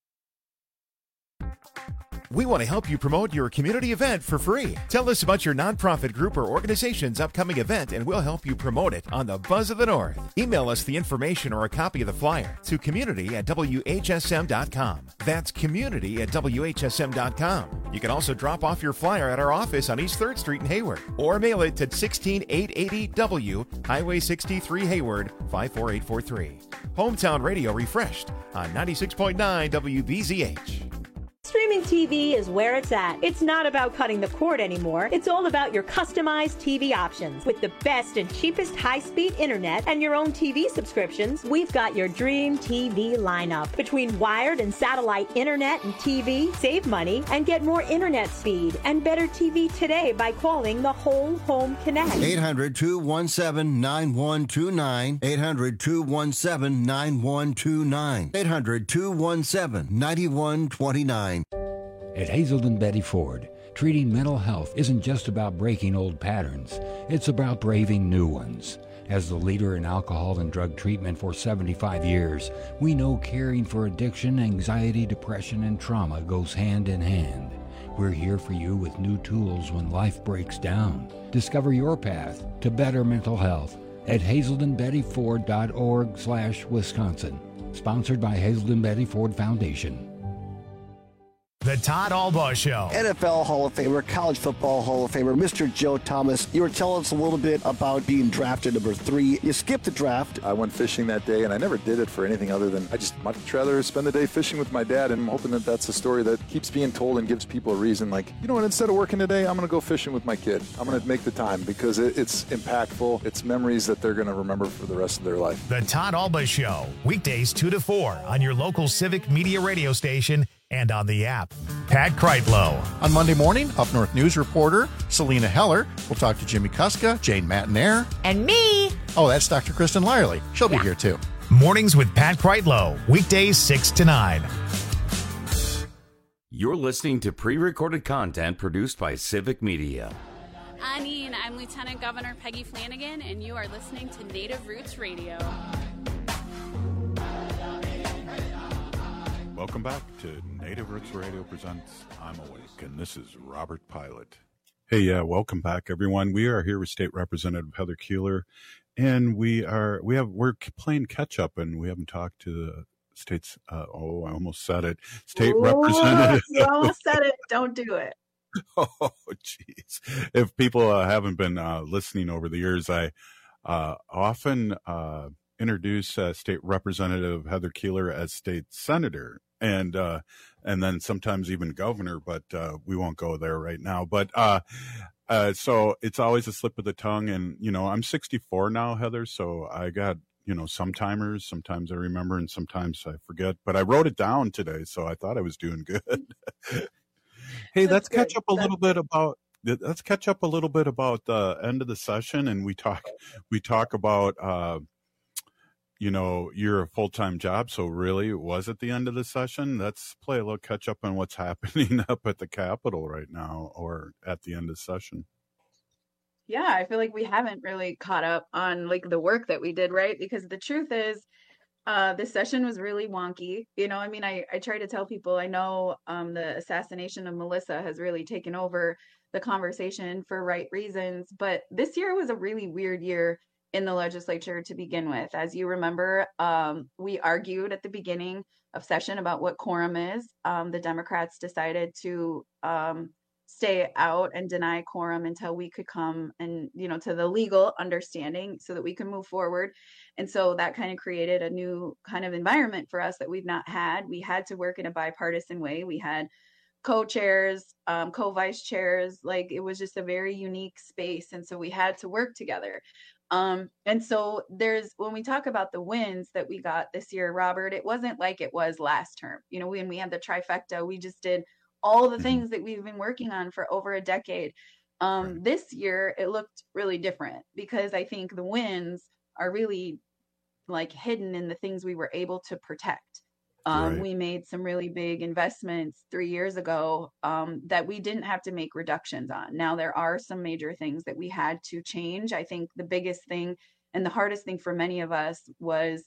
We want to help you promote your community event for free. Tell us about your nonprofit group or organization's upcoming event and we'll help you promote it on the Buzz of the North. Email us the information or a copy of the flyer to community at W H S M dot com. That's community at W H S M dot com. You can also drop off your flyer at our office on East third Street in Hayward or mail it to sixteen eight eighty W, Highway sixty-three, Hayward, five four eight four three. Hometown Radio refreshed on ninety-six point nine W B Z H. Streaming T V is where it's at. It's not about cutting the cord anymore. It's all about your customized T V options. With the best and cheapest high-speed internet and your own T V subscriptions, we've got your dream T V lineup. Between wired and satellite internet and T V, save money and get more internet speed and better T V today by calling the Whole Home Connect. eight hundred, two one seven, nine one two nine. eight hundred, two one seven, nine one two nine. eight hundred, two one seven, nine one two nine. At Hazelden Betty Ford, treating mental health isn't just about breaking old patterns. It's about braving new ones. As the leader in alcohol and drug treatment for seventy-five years, we know caring for addiction, anxiety, depression, and trauma goes hand in hand. We're here for you with new tools when life breaks down. Discover your path to better mental health at hazelden betty ford dot org slash Wisconsin. Sponsored by Hazelden Betty Ford Foundation. The Todd Albaugh Show. N F L Hall of Famer, College Football Hall of Famer, Mister Joe Thomas. You were telling us a little bit about being drafted number three. You skipped the draft. I went fishing that day, and I never did it for anything other than I just much rather spend the day fishing with my dad, and I'm hoping that that's a story that keeps being told and gives people a reason. Like, you know what, instead of working today, I'm going to go fishing with my kid. I'm going to make the time because it, it's impactful. It's memories that they're going to remember for the rest of their life. The Todd Albaugh Show, weekdays two to four on your local Civic Media radio station and on the app. Pat Kreitlow. On Monday morning, Up North News reporter Selena Heller will talk to Jimmy Kuska, Jane Matanair. And me. Oh, that's Doctor Kristen Lyerly. She'll yeah. be here too. Mornings with Pat Kreitlow, weekdays six to nine. You're listening to pre-recorded content produced by Civic Media. Anine, I'm Lieutenant Governor Peggy Flanagan, and you are listening to Native Roots Radio. Welcome back to Native Roots Radio presents I'm Awake, and this is Robert Pilot. Hey, yeah, uh, welcome back, everyone. We are here with State Representative Heather Keeler, and we are we have we're playing catch up, and we haven't talked to the state's. Uh, oh, I almost said it. State Ooh, Representative. You almost said it. Don't do it. Oh, jeez. If people uh, haven't been uh, listening over the years, I uh, often uh, introduce uh, State Representative Heather Keeler as State Senator, and uh, and then sometimes even Governor, but uh, we won't go there right now. But uh, uh, so it's always a slip of the tongue, and you know, I'm sixty-four now, Heather, so I got, you know, some timers. Sometimes I remember, and sometimes I forget. But I wrote it down today, so I thought I was doing good. Hey, That's let's catch good. up a That's little bit about let's catch up a little bit about the end of the session, and we talk we talk about uh, you know, you're a full time job, so really, was it the end of the session? Let's play a little catch up on what's happening up at the Capitol right now, or at the end of session. Yeah, I feel like we haven't really caught up on like the work that we did, right? Because the truth is, uh, this session was really wonky. You know, I mean, I, I try to tell people, I know um, the assassination of Melissa has really taken over the conversation for right reasons, but this year was a really weird year in the legislature to begin with. As you remember, um, we argued at the beginning of session about what quorum is. Um, the Democrats decided to um, stay out and deny quorum until we could come and, you know, to the legal understanding so that we can move forward. And so that kind of created a new kind of environment for us that we've not had. We had to work in a bipartisan way. We had co-chairs, um, co-vice chairs, like it was just a very unique space. And so we had to work together. Um, and so there's, when we talk about the wins that we got this year, Robert, it wasn't like it was last term. You know, when we had the trifecta, we just did all the things that we've been working on for over a decade. Um, right. This year, it looked really different because I think the wins are really like hidden in the things we were able to protect. Um, right. We made some really big investments three years ago um, that we didn't have to make reductions on. Now, there are some major things that we had to change. I think the biggest thing and the hardest thing for many of us was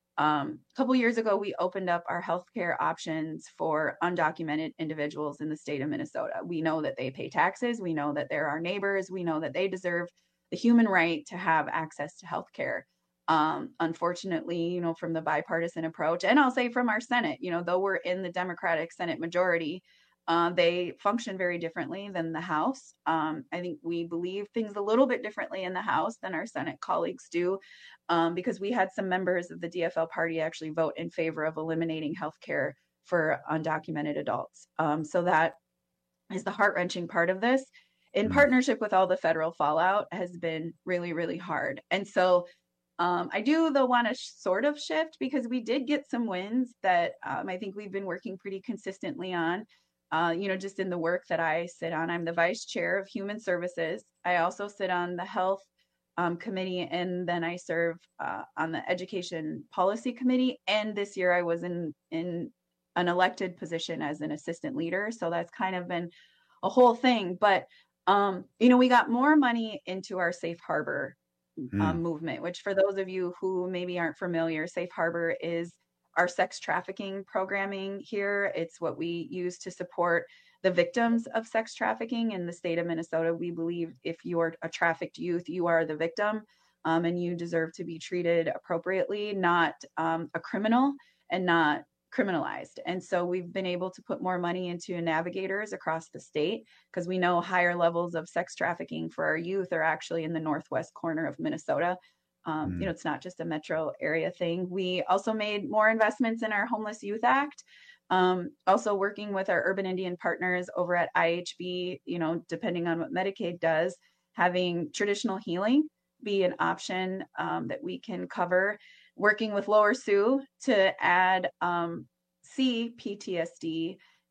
um, a couple years ago, we opened up our healthcare options for undocumented individuals in the state of Minnesota. We know that they pay taxes. We know that they're our neighbors. We know that they deserve the human right to have access to healthcare. Um, unfortunately, you know, from the bipartisan approach, and I'll say from our Senate, you know, though we're in the Democratic Senate majority, uh, they function very differently than the House. Um, I think we believe things a little bit differently in the House than our Senate colleagues do, um, because we had some members of the D F L party actually vote in favor of eliminating healthcare for undocumented adults. Um, so that is the heart-wrenching part of this. In partnership with all the federal fallout has been really, really hard. And so Um, I do, though, want to sh- sort of shift because we did get some wins that um, I think we've been working pretty consistently on, uh, you know, just in the work that I sit on. I'm the vice chair of Human Services. I also sit on the Health um, Committee, and then I serve uh, on the Education Policy Committee. And this year I was in, in an elected position as an assistant leader. So that's kind of been a whole thing. But, um, you know, we got more money into our Safe Harbor Um, mm. movement, which for those of you who maybe aren't familiar, Safe Harbor is our sex trafficking programming here. It's what we use to support the victims of sex trafficking in the state of Minnesota. We believe if you're a trafficked youth, you are the victim um, and you deserve to be treated appropriately, not um, a criminal and not criminalized. And so we've been able to put more money into navigators across the state because we know higher levels of sex trafficking for our youth are actually in the northwest corner of Minnesota. Um, mm. You know, it's not just a metro area thing. We also made more investments in our Homeless Youth Act. Um, also working with our urban Indian partners over at I H B, you know, depending on what Medicaid does, having traditional healing be an option um, that we can cover. Working with Lower Sioux to add um, C P T S D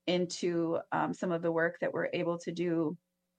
into um, some of the work that we're able to do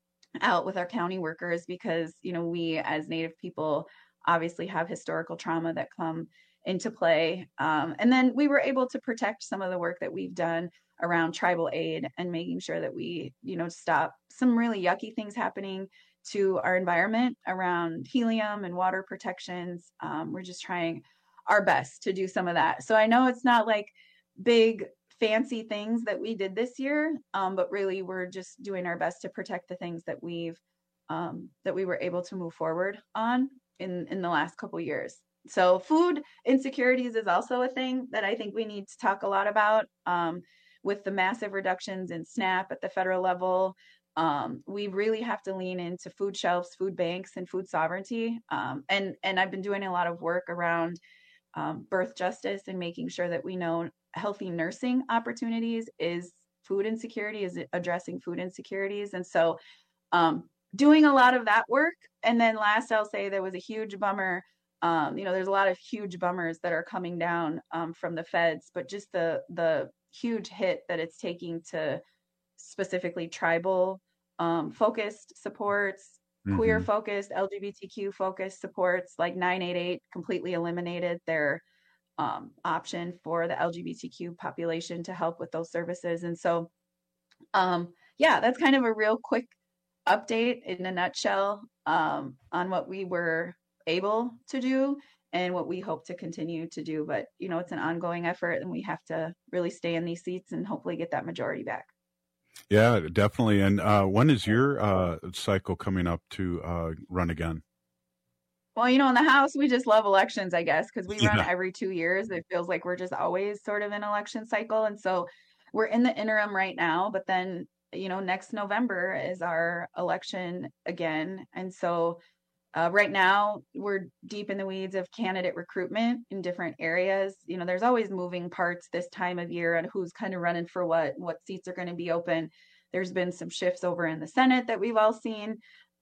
out with our county workers, because, you know, we as Native people obviously have historical trauma that come into play. Um, and then we were able to protect some of the work that we've done around tribal aid and making sure that we, you know, stop some really yucky things happening to our environment around helium and water protections. Um, we're just trying our best to do some of that. So I know it's not like big fancy things that we did this year, um, but really we're just doing our best to protect the things that we've um, that we were able to move forward on in in the last couple years. So food insecurities is also a thing that I think we need to talk a lot about. Um, with the massive reductions in SNAP at the federal level, um, we really have to lean into food shelves, food banks, and food sovereignty. Um, and and I've been doing a lot of work around um, birth justice and making sure that we know healthy nursing opportunities is food insecurity, is addressing food insecurities. And so um, doing a lot of that work. And then last, I'll say there was a huge bummer. Um, you know, there's a lot of huge bummers that are coming down um, from the feds, but just the the huge hit that it's taking to specifically tribal um, focused supports, mm-hmm. queer focused, L G B T Q focused supports, like nine eight eight completely eliminated their um, option for the L G B T Q population to help with those services. And so, um, yeah, that's kind of a real quick update in a nutshell um, on what we were able to do and what we hope to continue to do. But, you know, it's an ongoing effort and we have to really stay in these seats and hopefully get that majority back. Yeah, definitely. And uh, when is your uh, cycle coming up to uh, run again? Well, you know, in the House, we just love elections, I guess, because we Yeah. run every two years. It feels like we're just always sort of in election cycle. And so we're in the interim right now, but then, you know, next November is our election again. And so uh, right now we're deep in the weeds of candidate recruitment in different areas. You know, there's always moving parts this time of year on who's kind of running for what, what seats are going to be open. There's been some shifts over in the Senate that we've all seen.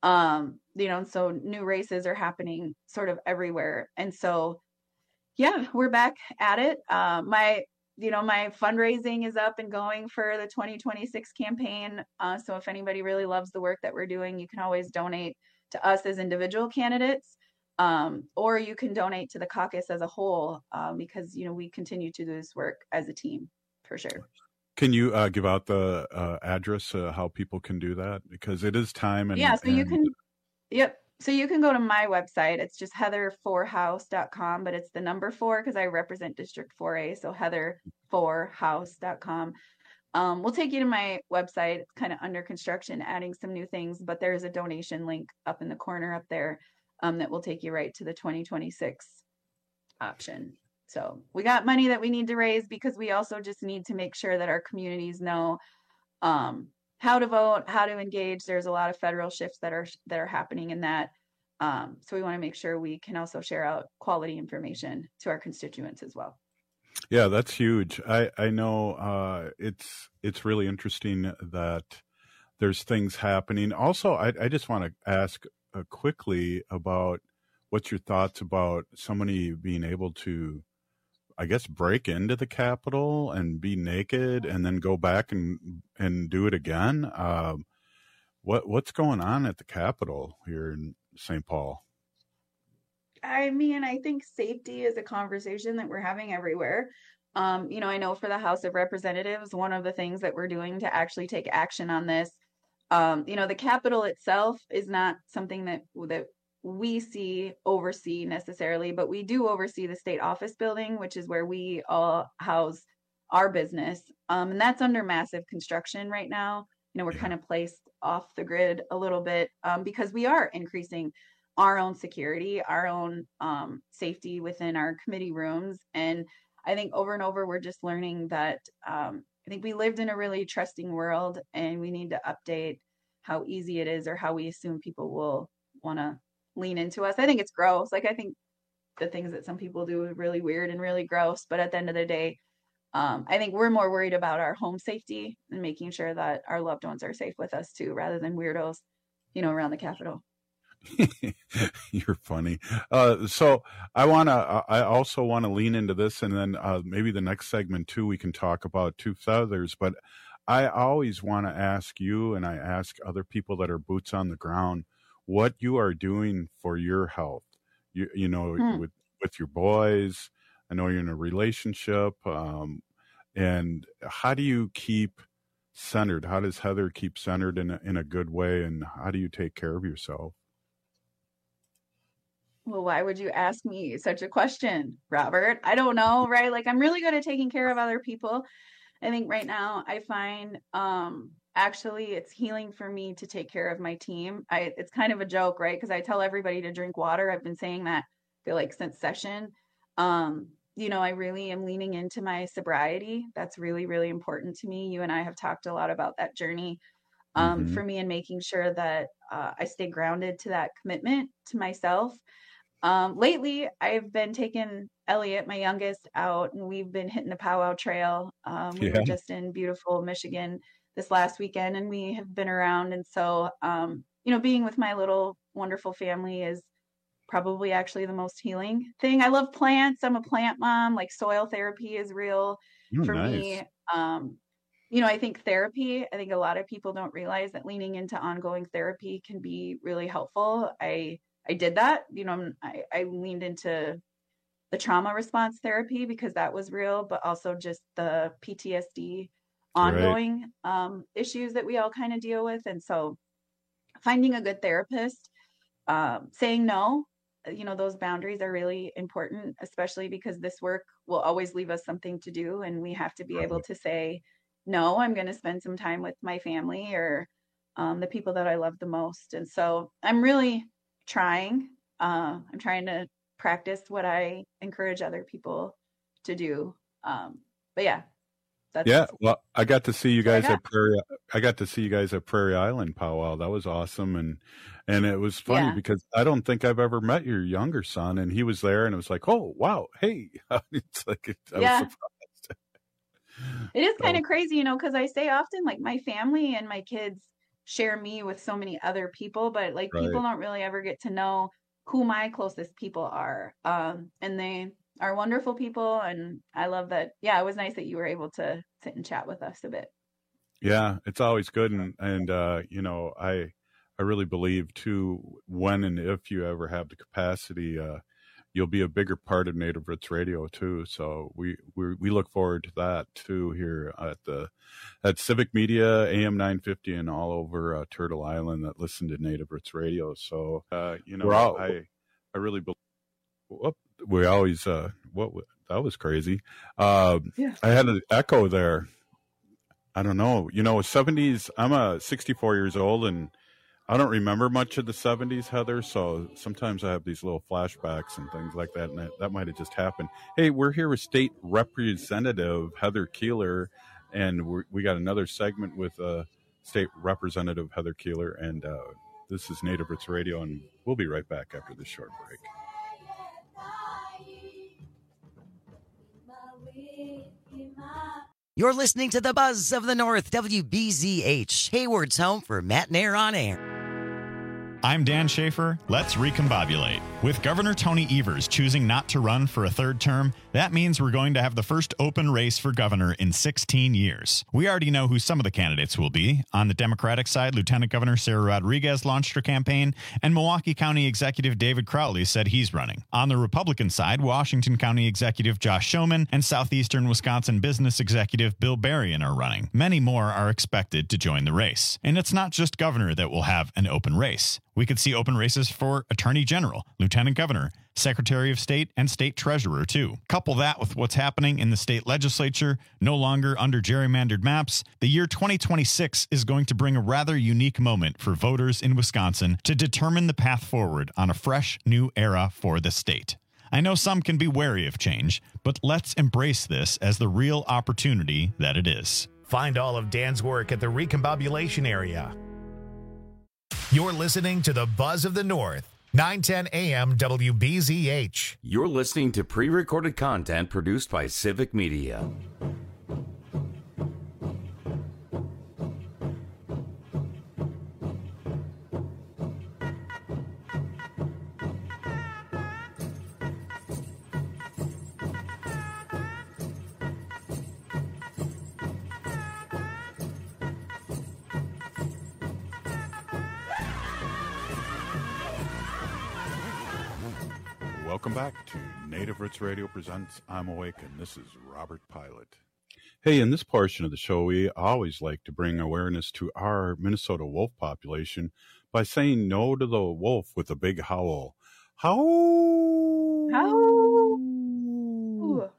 Um, you know, so new races are happening sort of everywhere. And so, yeah, we're back at it. Uh, my, you know, my fundraising is up and going for the twenty twenty-six campaign. Uh, so if anybody really loves the work that we're doing, you can always donate to us as individual candidates, um, or you can donate to the caucus as a whole, uh, because, you know, we continue to do this work as a team for sure. Can you uh, give out the uh, address, uh, how people can do that? Because it is time. And yeah, so you and- can, yep. So you can go to my website. It's just heather four house dot com, but it's the number four because I represent District four A. So heather four house dot com. Um, we'll take you to my website. It's kind of under construction, adding some new things, but there's a donation link up in the corner up there um, that will take you right to the twenty twenty-six option. So we got money that we need to raise because we also just need to make sure that our communities know um, how to vote, how to engage. There's a lot of federal shifts that are that are happening in that. Um, so we want to make sure we can also share out quality information to our constituents as well. Yeah, that's huge. I, I know uh, it's it's really interesting that there's things happening. Also, I, I just want to ask uh, quickly about what's your thoughts about somebody being able to, I guess, break into the Capitol and be naked and then go back and and do it again. Um, what what's going on at the Capitol here in Saint Paul? I mean, I think safety is a conversation that we're having everywhere. Um, you know, I know for the House of Representatives, one of the things that we're doing to actually take action on this, um, you know, the Capitol itself is not something that that we see oversee necessarily, but we do oversee the state office building, which is where we all house our business. Um, and that's under massive construction right now. You know, we're kind of placed off the grid a little bit um, because we are increasing our own security, our own um, safety within our committee rooms. And I think over and over, we're just learning that um, I think we lived in a really trusting world and we need to update how easy it is or how we assume people will want to lean into us. I think it's gross. Like, I think the things that some people do are really weird and really gross. But at the end of the day, um, I think we're more worried about our home safety and making sure that our loved ones are safe with us too, rather than weirdos, you know, around the Capitol. You're funny. Uh, so I want to, I also want to lean into this, and then uh, maybe the next segment too, we can talk about two feathers. But I always want to ask you, and I ask other people that are boots on the ground, what you are doing for your health. You, you know, hmm. with, with your boys. I know you're in a relationship. Um, and how do you keep centered? How does Heather keep centered in a, in a good way? And how do you take care of yourself? Well, why would you ask me such a question, Robert? I don't know, right? Like, I'm really good at taking care of other people. I think right now I find um, actually it's healing for me to take care of my team. I, it's kind of a joke, right? Because I tell everybody to drink water. I've been saying that, I feel like, since session. Um, you know, I really am leaning into my sobriety. That's really, really important to me. You and I have talked a lot about that journey um, mm-hmm. for me, and making sure that uh, I stay grounded to that commitment to myself. Um, lately, I've been taking Elliot, my youngest, out, and we've been hitting the powwow trail. Um, we yeah. were just in beautiful Michigan this last weekend, and we have been around. And so, um, you know, being with my little wonderful family is probably actually the most healing thing. I love plants. I'm a plant mom. Like, soil therapy is real oh, for nice. me. Um, you know, I think therapy, I think a lot of people don't realize that leaning into ongoing therapy can be really helpful. I I did that, you know, I, I leaned into the trauma response therapy because that was real, but also just the P T S D ongoing right. um, issues that we all kind of deal with. And so finding a good therapist, um, saying no, you know, those boundaries are really important, especially because this work will always leave us something to do. And we have to be right. able to say, no, I'm going to spend some time with my family or um, the people that I love the most. And so I'm really trying, uh, I'm trying to practice what I encourage other people to do. Um, but yeah, that's yeah. Well, I got to see you guys at Prairie. I got to see you guys at Prairie Island powwow. That was awesome, and and it was funny yeah. because I don't think I've ever met your younger son, and he was there, and it was like, oh wow, hey, it's like it, I yeah. was surprised. It is kind of so. crazy, you know, because I say often, like, my family and my kids share me with so many other people, but like right. people don't really ever get to know who my closest people are. Um, and they are wonderful people. And I love that. Yeah, it was nice that you were able to sit and chat with us a bit. Yeah, it's always good. And, and uh, you know, I, I really believe too, when and if you ever have the capacity, uh, you'll be a bigger part of Native Roots Radio too. So we, we, we look forward to that too here at the, at Civic Media, A M nine fifty, and all over uh, Turtle Island that listen to Native Roots Radio. So, uh, you know, all, I, I really believe, whoop, we always, uh, what, that was crazy. Uh, yeah. I had an echo there. I don't know, you know, seventies, I'm a sixty-four years old, and I don't remember much of the seventies, Heather, so sometimes I have these little flashbacks and things like that, and that, that might have just happened. Hey, we're here with State Representative Heather Keeler, and we're, we got another segment with uh, State Representative Heather Keeler, and uh, this is Native Roots Radio, and we'll be right back after this short break. You're listening to the Buzz of the North, W B Z H, Hayward's home for Matt and Air on Air. I'm Dan Schaefer. Let's recombobulate. With Governor Tony Evers choosing not to run for a third term, that means we're going to have the first open race for governor in sixteen years. We already know who some of the candidates will be. On the Democratic side, Lieutenant Governor Sarah Rodriguez launched her campaign, and Milwaukee County Executive David Crowley said he's running. On the Republican side, Washington County Executive Josh Schoeman and Southeastern Wisconsin Business Executive Bill Berrien are running. Many more are expected to join the race. And it's not just governor that will have an open race. We could see open races for Attorney General, Lieutenant Governor, Secretary of State, and State Treasurer, too. Couple that with what's happening in the state legislature, no longer under gerrymandered maps, the year twenty twenty-six is going to bring a rather unique moment for voters in Wisconsin to determine the path forward on a fresh, new era for the state. I know some can be wary of change, but let's embrace this as the real opportunity that it is. Find all of Dan's work at the Recombobulation area. You're listening to the Buzz of the North, nine ten A M W B Z H. You're listening to pre-recorded content produced by Civic Media. Welcome back to Native Roots Radio Presents I'm Awake, and this is Robert Pilot. Hey, in this portion of the show, we always like to bring awareness to our Minnesota wolf population by saying no to the wolf with a big howl. Howl! Howl!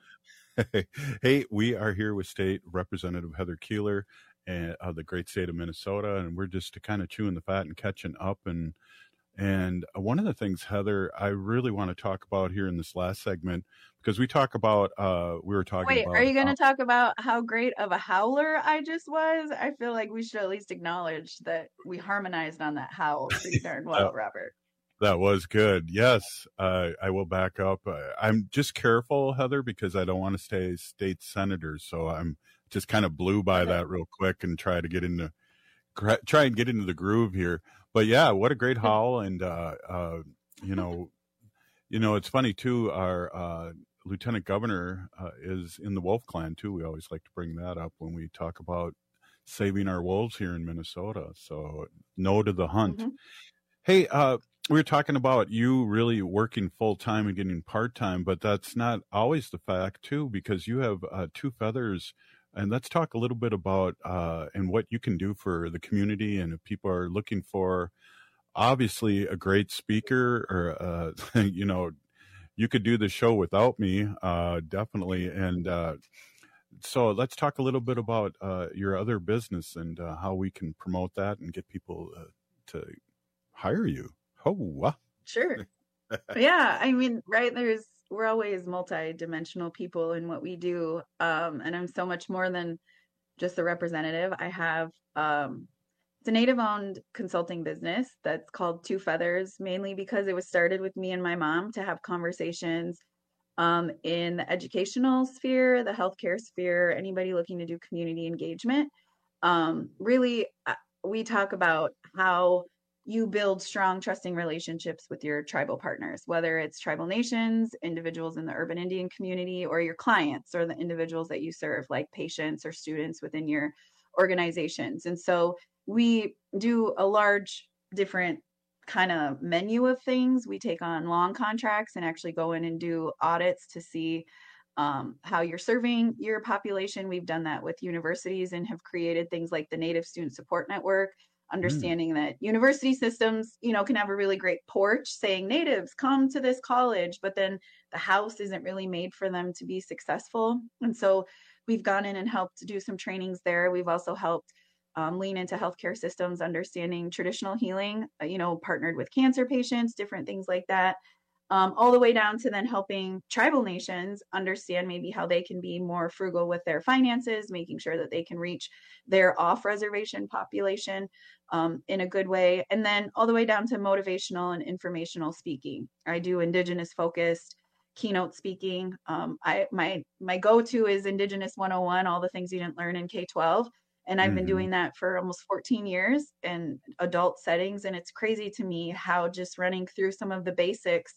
Hey, we are here with State Representative Heather Keeler and, of the great state of Minnesota, and we're just kind of chewing the fat and catching up. And And one of the things, Heather, I really want to talk about here in this last segment, because we talk about, uh, we were talking Wait, about. are you going to uh, talk about how great of a howler I just was? I feel like we should at least acknowledge that we harmonized on that howl pretty darn well, uh, Robert. That was good. Yes, uh, I will back up. Uh, I'm just careful, Heather, because I don't want to stay state senator. So I'm just kind of blew by Okay. that real quick and try to get into, gra- try and get into the groove here. But yeah, what a great howl. And, uh, uh, you know, you know, it's funny too, our, uh, Lieutenant Governor, uh, is in the Wolf Clan too. We always like to bring that up when we talk about saving our wolves here in Minnesota. So no to the hunt. Mhm. Hey, uh, we were talking about you really working full time and getting part time, but that's not always the fact too, because you have uh, two feathers. And let's talk a little bit about uh, and what you can do for the community. And if people are looking for, obviously, a great speaker, or uh, you know, you could do the show without me, uh, definitely. And uh, so let's talk a little bit about uh, your other business and uh, how we can promote that and get people uh, to hire you. Oh, wow. Sure. Yeah, I mean, right, there's we're always multi-dimensional people in what we do. Um, and I'm so much more than just a representative. I have um it's a native-owned consulting business that's called Two Feathers, mainly because it was started with me and my mom to have conversations um, in the educational sphere, the healthcare sphere, anybody looking to do community engagement. Um, really, uh, we talk about how you build strong, trusting relationships with your tribal partners, whether it's tribal nations, individuals in the urban Indian community, or your clients or the individuals that you serve, like patients or students within your organizations. And so we do a large different kind of menu of things. We take on long contracts and actually go in and do audits to see um, how you're serving your population. We've done that with universities and have created things like the Native Student Support Network, understanding mm. that university systems, you know, can have a really great porch saying natives come to this college, but then the house isn't really made for them to be successful. And so we've gone in and helped do some trainings there. We've also helped um, lean into healthcare systems, understanding traditional healing, uh, you know, partnered with cancer patients, different things like that. Um, all the way down to then helping tribal nations understand maybe how they can be more frugal with their finances, making sure that they can reach their off-reservation population um, in a good way. And then all the way down to motivational and informational speaking. I do Indigenous focused keynote speaking. Um, I my my go-to is Indigenous one oh one, all the things you didn't learn in K twelve. And I've mm-hmm. been doing that for almost fourteen years in adult settings. And it's crazy to me how just running through some of the basics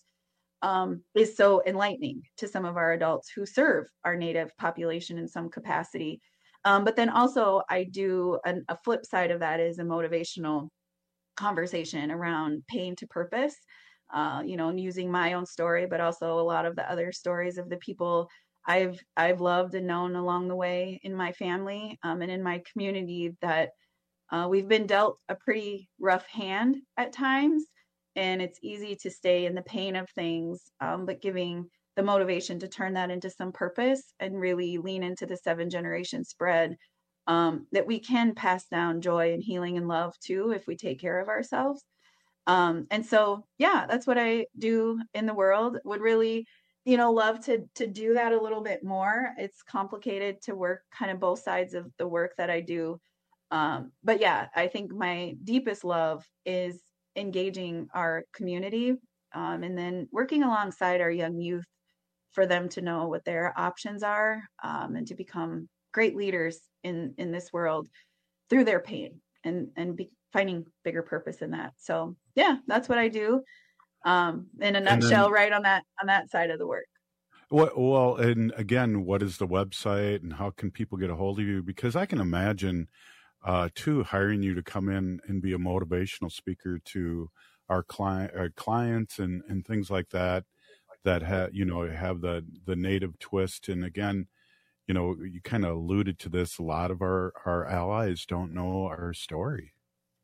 Um, is so enlightening to some of our adults who serve our Native population in some capacity. Um, but then also I do an, a flip side of that is a motivational conversation around pain to purpose, uh, you know, and using my own story, but also a lot of the other stories of the people I've I've loved and known along the way in my family um, and in my community that uh, we've been dealt a pretty rough hand at times. And it's easy to stay in the pain of things, um, but giving the motivation to turn that into some purpose and really lean into the seven generation spread, um, that we can pass down joy and healing and love too if we take care of ourselves. Um, and so, yeah, that's what I do in the world. Would really, you know, love to to do that a little bit more. It's complicated to work kind of both sides of the work that I do. Um, but yeah, I think my deepest love is engaging our community um, and then working alongside our young youth for them to know what their options are um, and to become great leaders in in this world through their pain and and be finding bigger purpose in that. So yeah, that's what I do um, in a nutshell, then, right on that on that side of the work. Well, well, and again, what is the website and how can people get a hold of you? Because I can imagine Uh, to hiring you to come in and be a motivational speaker to our client, our clients, and and things like that. that ha, you know have the the native twist. And again, you know, you kind of alluded to this. A lot of our our allies don't know our story.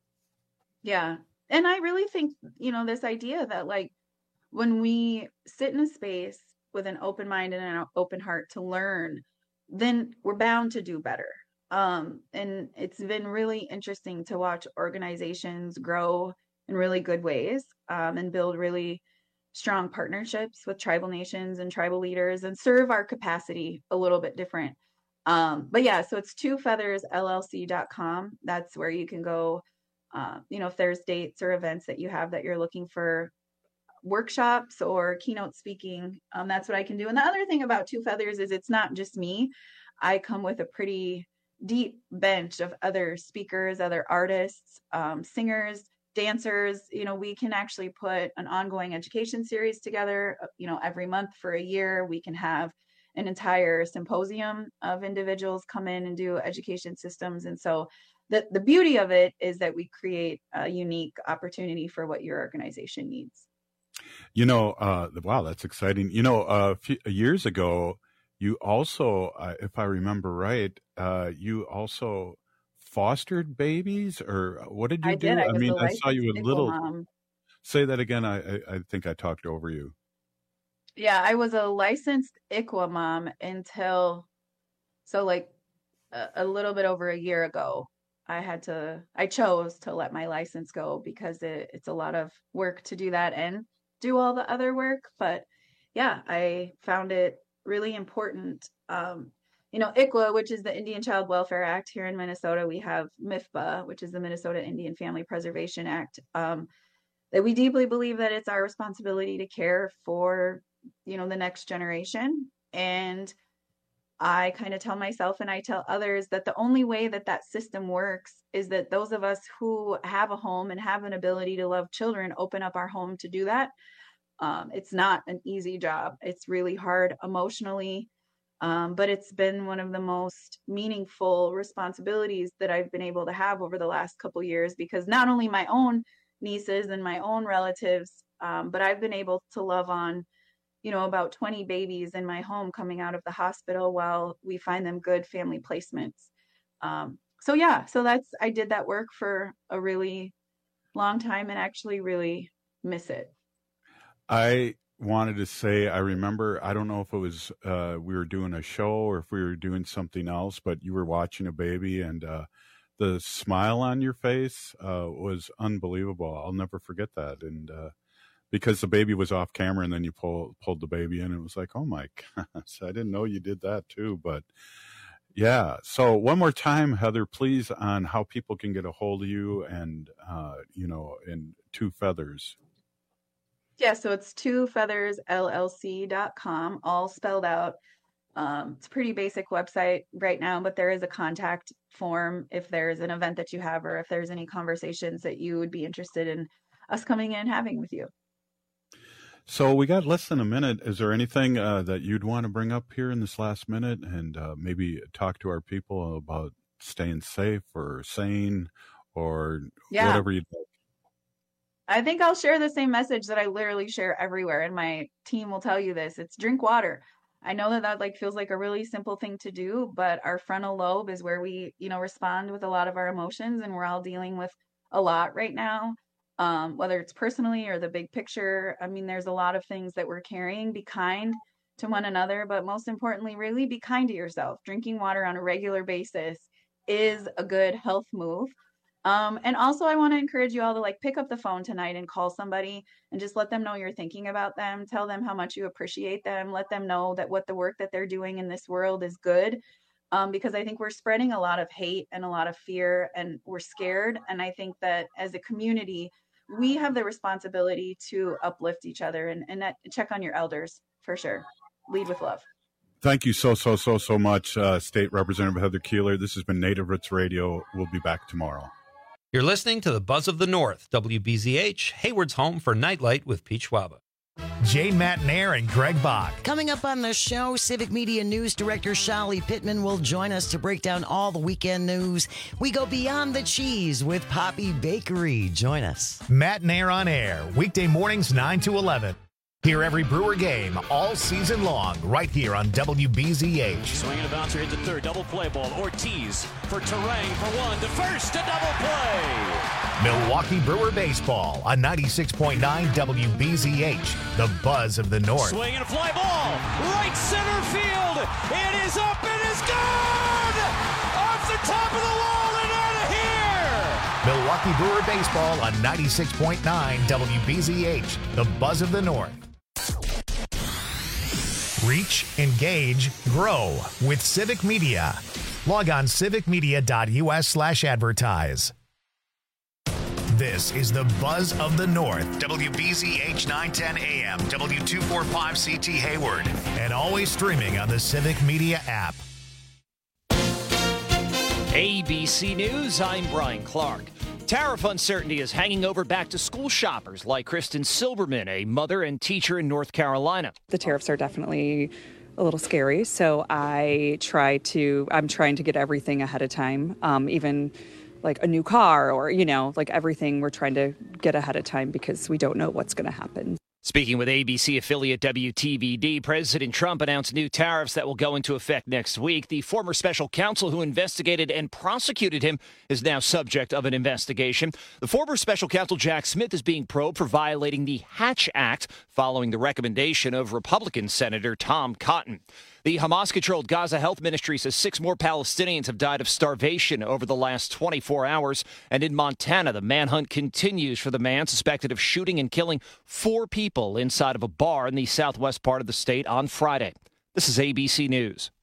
Yeah. And I really think, you know, this idea that like when we sit in a space with an open mind and an open heart to learn, then we're bound to do better. Um, and it's been really interesting to watch organizations grow in really good ways, um, and build really strong partnerships with tribal nations and tribal leaders and serve our capacity a little bit different. Um, but yeah, so it's two feathers L L C dot com. That's where you can go. Uh, you know, if there's dates or events that you have that you're looking for workshops or keynote speaking, um, that's what I can do. And the other thing about Two Feathers is it's not just me. I come with a pretty deep bench of other speakers, other artists, um, singers, dancers. You know, we can actually put an ongoing education series together, you know, every month for a year. We can have an entire symposium of individuals come in and do education systems. And so the, the beauty of it is that we create a unique opportunity for what your organization needs. You know, uh, wow, that's exciting. You know, uh, a few years ago, you also, uh, if I remember right, uh, you also fostered babies, or what did you I do? did. I, I was mean, a I saw you a licensed little. mom. Say that again. I, I I think I talked over you. Yeah, I was a licensed I C W A mom until, so like a, a little bit over a year ago. I had to, I chose to let my license go because it, it's a lot of work to do that and do all the other work. But yeah, I found it really important. Um, you know, I C W A, which is the Indian Child Welfare Act here in Minnesota, we have M I F B A, which is the Minnesota Indian Family Preservation Act, um, that we deeply believe that it's our responsibility to care for, you know, the next generation. And I kind of tell myself and I tell others that the only way that that system works is that those of us who have a home and have an ability to love children open up our home to do that. Um, it's not an easy job. It's really hard emotionally, um, but it's been one of the most meaningful responsibilities that I've been able to have over the last couple years, because not only my own nieces and my own relatives, um, but I've been able to love on, you know, about twenty babies in my home coming out of the hospital while we find them good family placements. Um, so yeah, so that's, I did that work for a really long time and actually really miss it. I wanted to say, I remember, I don't know if it was, uh, we were doing a show or if we were doing something else, but you were watching a baby and, uh, the smile on your face, uh, was unbelievable. I'll never forget that. And, uh, because the baby was off camera and then you pull, pulled the baby in and it was like, oh my gosh, I didn't know you did that too. But yeah. So one more time, Heather, please, on how people can get a hold of you and, uh, you know, in Two Feathers. Yeah, so it's two feathers L L C dot com, all spelled out. Um, it's a pretty basic website right now, but there is a contact form if there's an event that you have or if there's any conversations that you would be interested in us coming in and having with you. So we got less than a minute. Is there anything uh, that you'd want to bring up here in this last minute and uh, maybe talk to our people about staying safe or sane or Yeah. whatever you'd like? I think I'll share the same message that I literally share everywhere, and my team will tell you this. It's drink water. I know that that like feels like a really simple thing to do, but our frontal lobe is where we, you know, respond with a lot of our emotions, and we're all dealing with a lot right now, um, whether it's personally or the big picture. I mean, there's a lot of things that we're carrying. Be kind to one another, but most importantly, really be kind to yourself. Drinking water on a regular basis is a good health move. Um, and also I want to encourage you all to like pick up the phone tonight and call somebody and just let them know you're thinking about them. Tell them how much you appreciate them. Let them know that what the work that they're doing in this world is good. Um, because I think we're spreading a lot of hate and a lot of fear and we're scared. And I think that as a community, we have the responsibility to uplift each other and, and that, check on your elders for sure. Lead with love. Thank you so, so, so, so much, uh, State Representative Heather Keeler. This has been Native Roots Radio. We'll be back tomorrow. You're listening to the Buzz of the North, W B Z H, Hayward's home for Nightlight with Pete Schwaba. Jane Matanair and Greg Bach. Coming up on the show, Civic Media News Director Shali Pittman will join us to break down all the weekend news. We go beyond the cheese with Poppy Bakery. Join us. Matanair on air, weekday mornings nine to eleven. Hear every Brewer game all season long right here on W B Z H. Swinging a bouncer into third, double play ball. Ortiz for Terang for one, to first, a double play. Milwaukee Brewer baseball on ninety-six point nine W B Z H, the buzz of the North. Swinging a fly ball, right center field. It is up and is gone! Off the top of the wall and out of here! Milwaukee Brewer baseball on ninety-six point nine W B Z H, the buzz of the North. Reach, engage, grow with Civic Media. Log on civicmedia.us slash advertise. This is the buzz of the North. W B Z H nine ten A M, W two forty-five C T Hayward, and always streaming on the Civic Media app. A B C News, I'm Brian Clark. Tariff uncertainty is hanging over back-to-school shoppers like Kristen Silberman, a mother and teacher in North Carolina. The tariffs are definitely a little scary, so I try to, I'm trying to get everything ahead of time, um, even like a new car or, you know, like everything we're trying to get ahead of time because we don't know what's going to happen. Speaking with A B C affiliate W T V D, President Trump announced new tariffs that will go into effect next week. The former special counsel who investigated and prosecuted him is now subject of an investigation. The former special counsel Jack Smith is being probed for violating the Hatch Act following the recommendation of Republican Senator Tom Cotton. The Hamas-controlled Gaza Health Ministry says six more Palestinians have died of starvation over the last twenty-four hours. And in Montana, the manhunt continues for the man suspected of shooting and killing four people inside of a bar in the southwest part of the state on Friday. This is A B C News.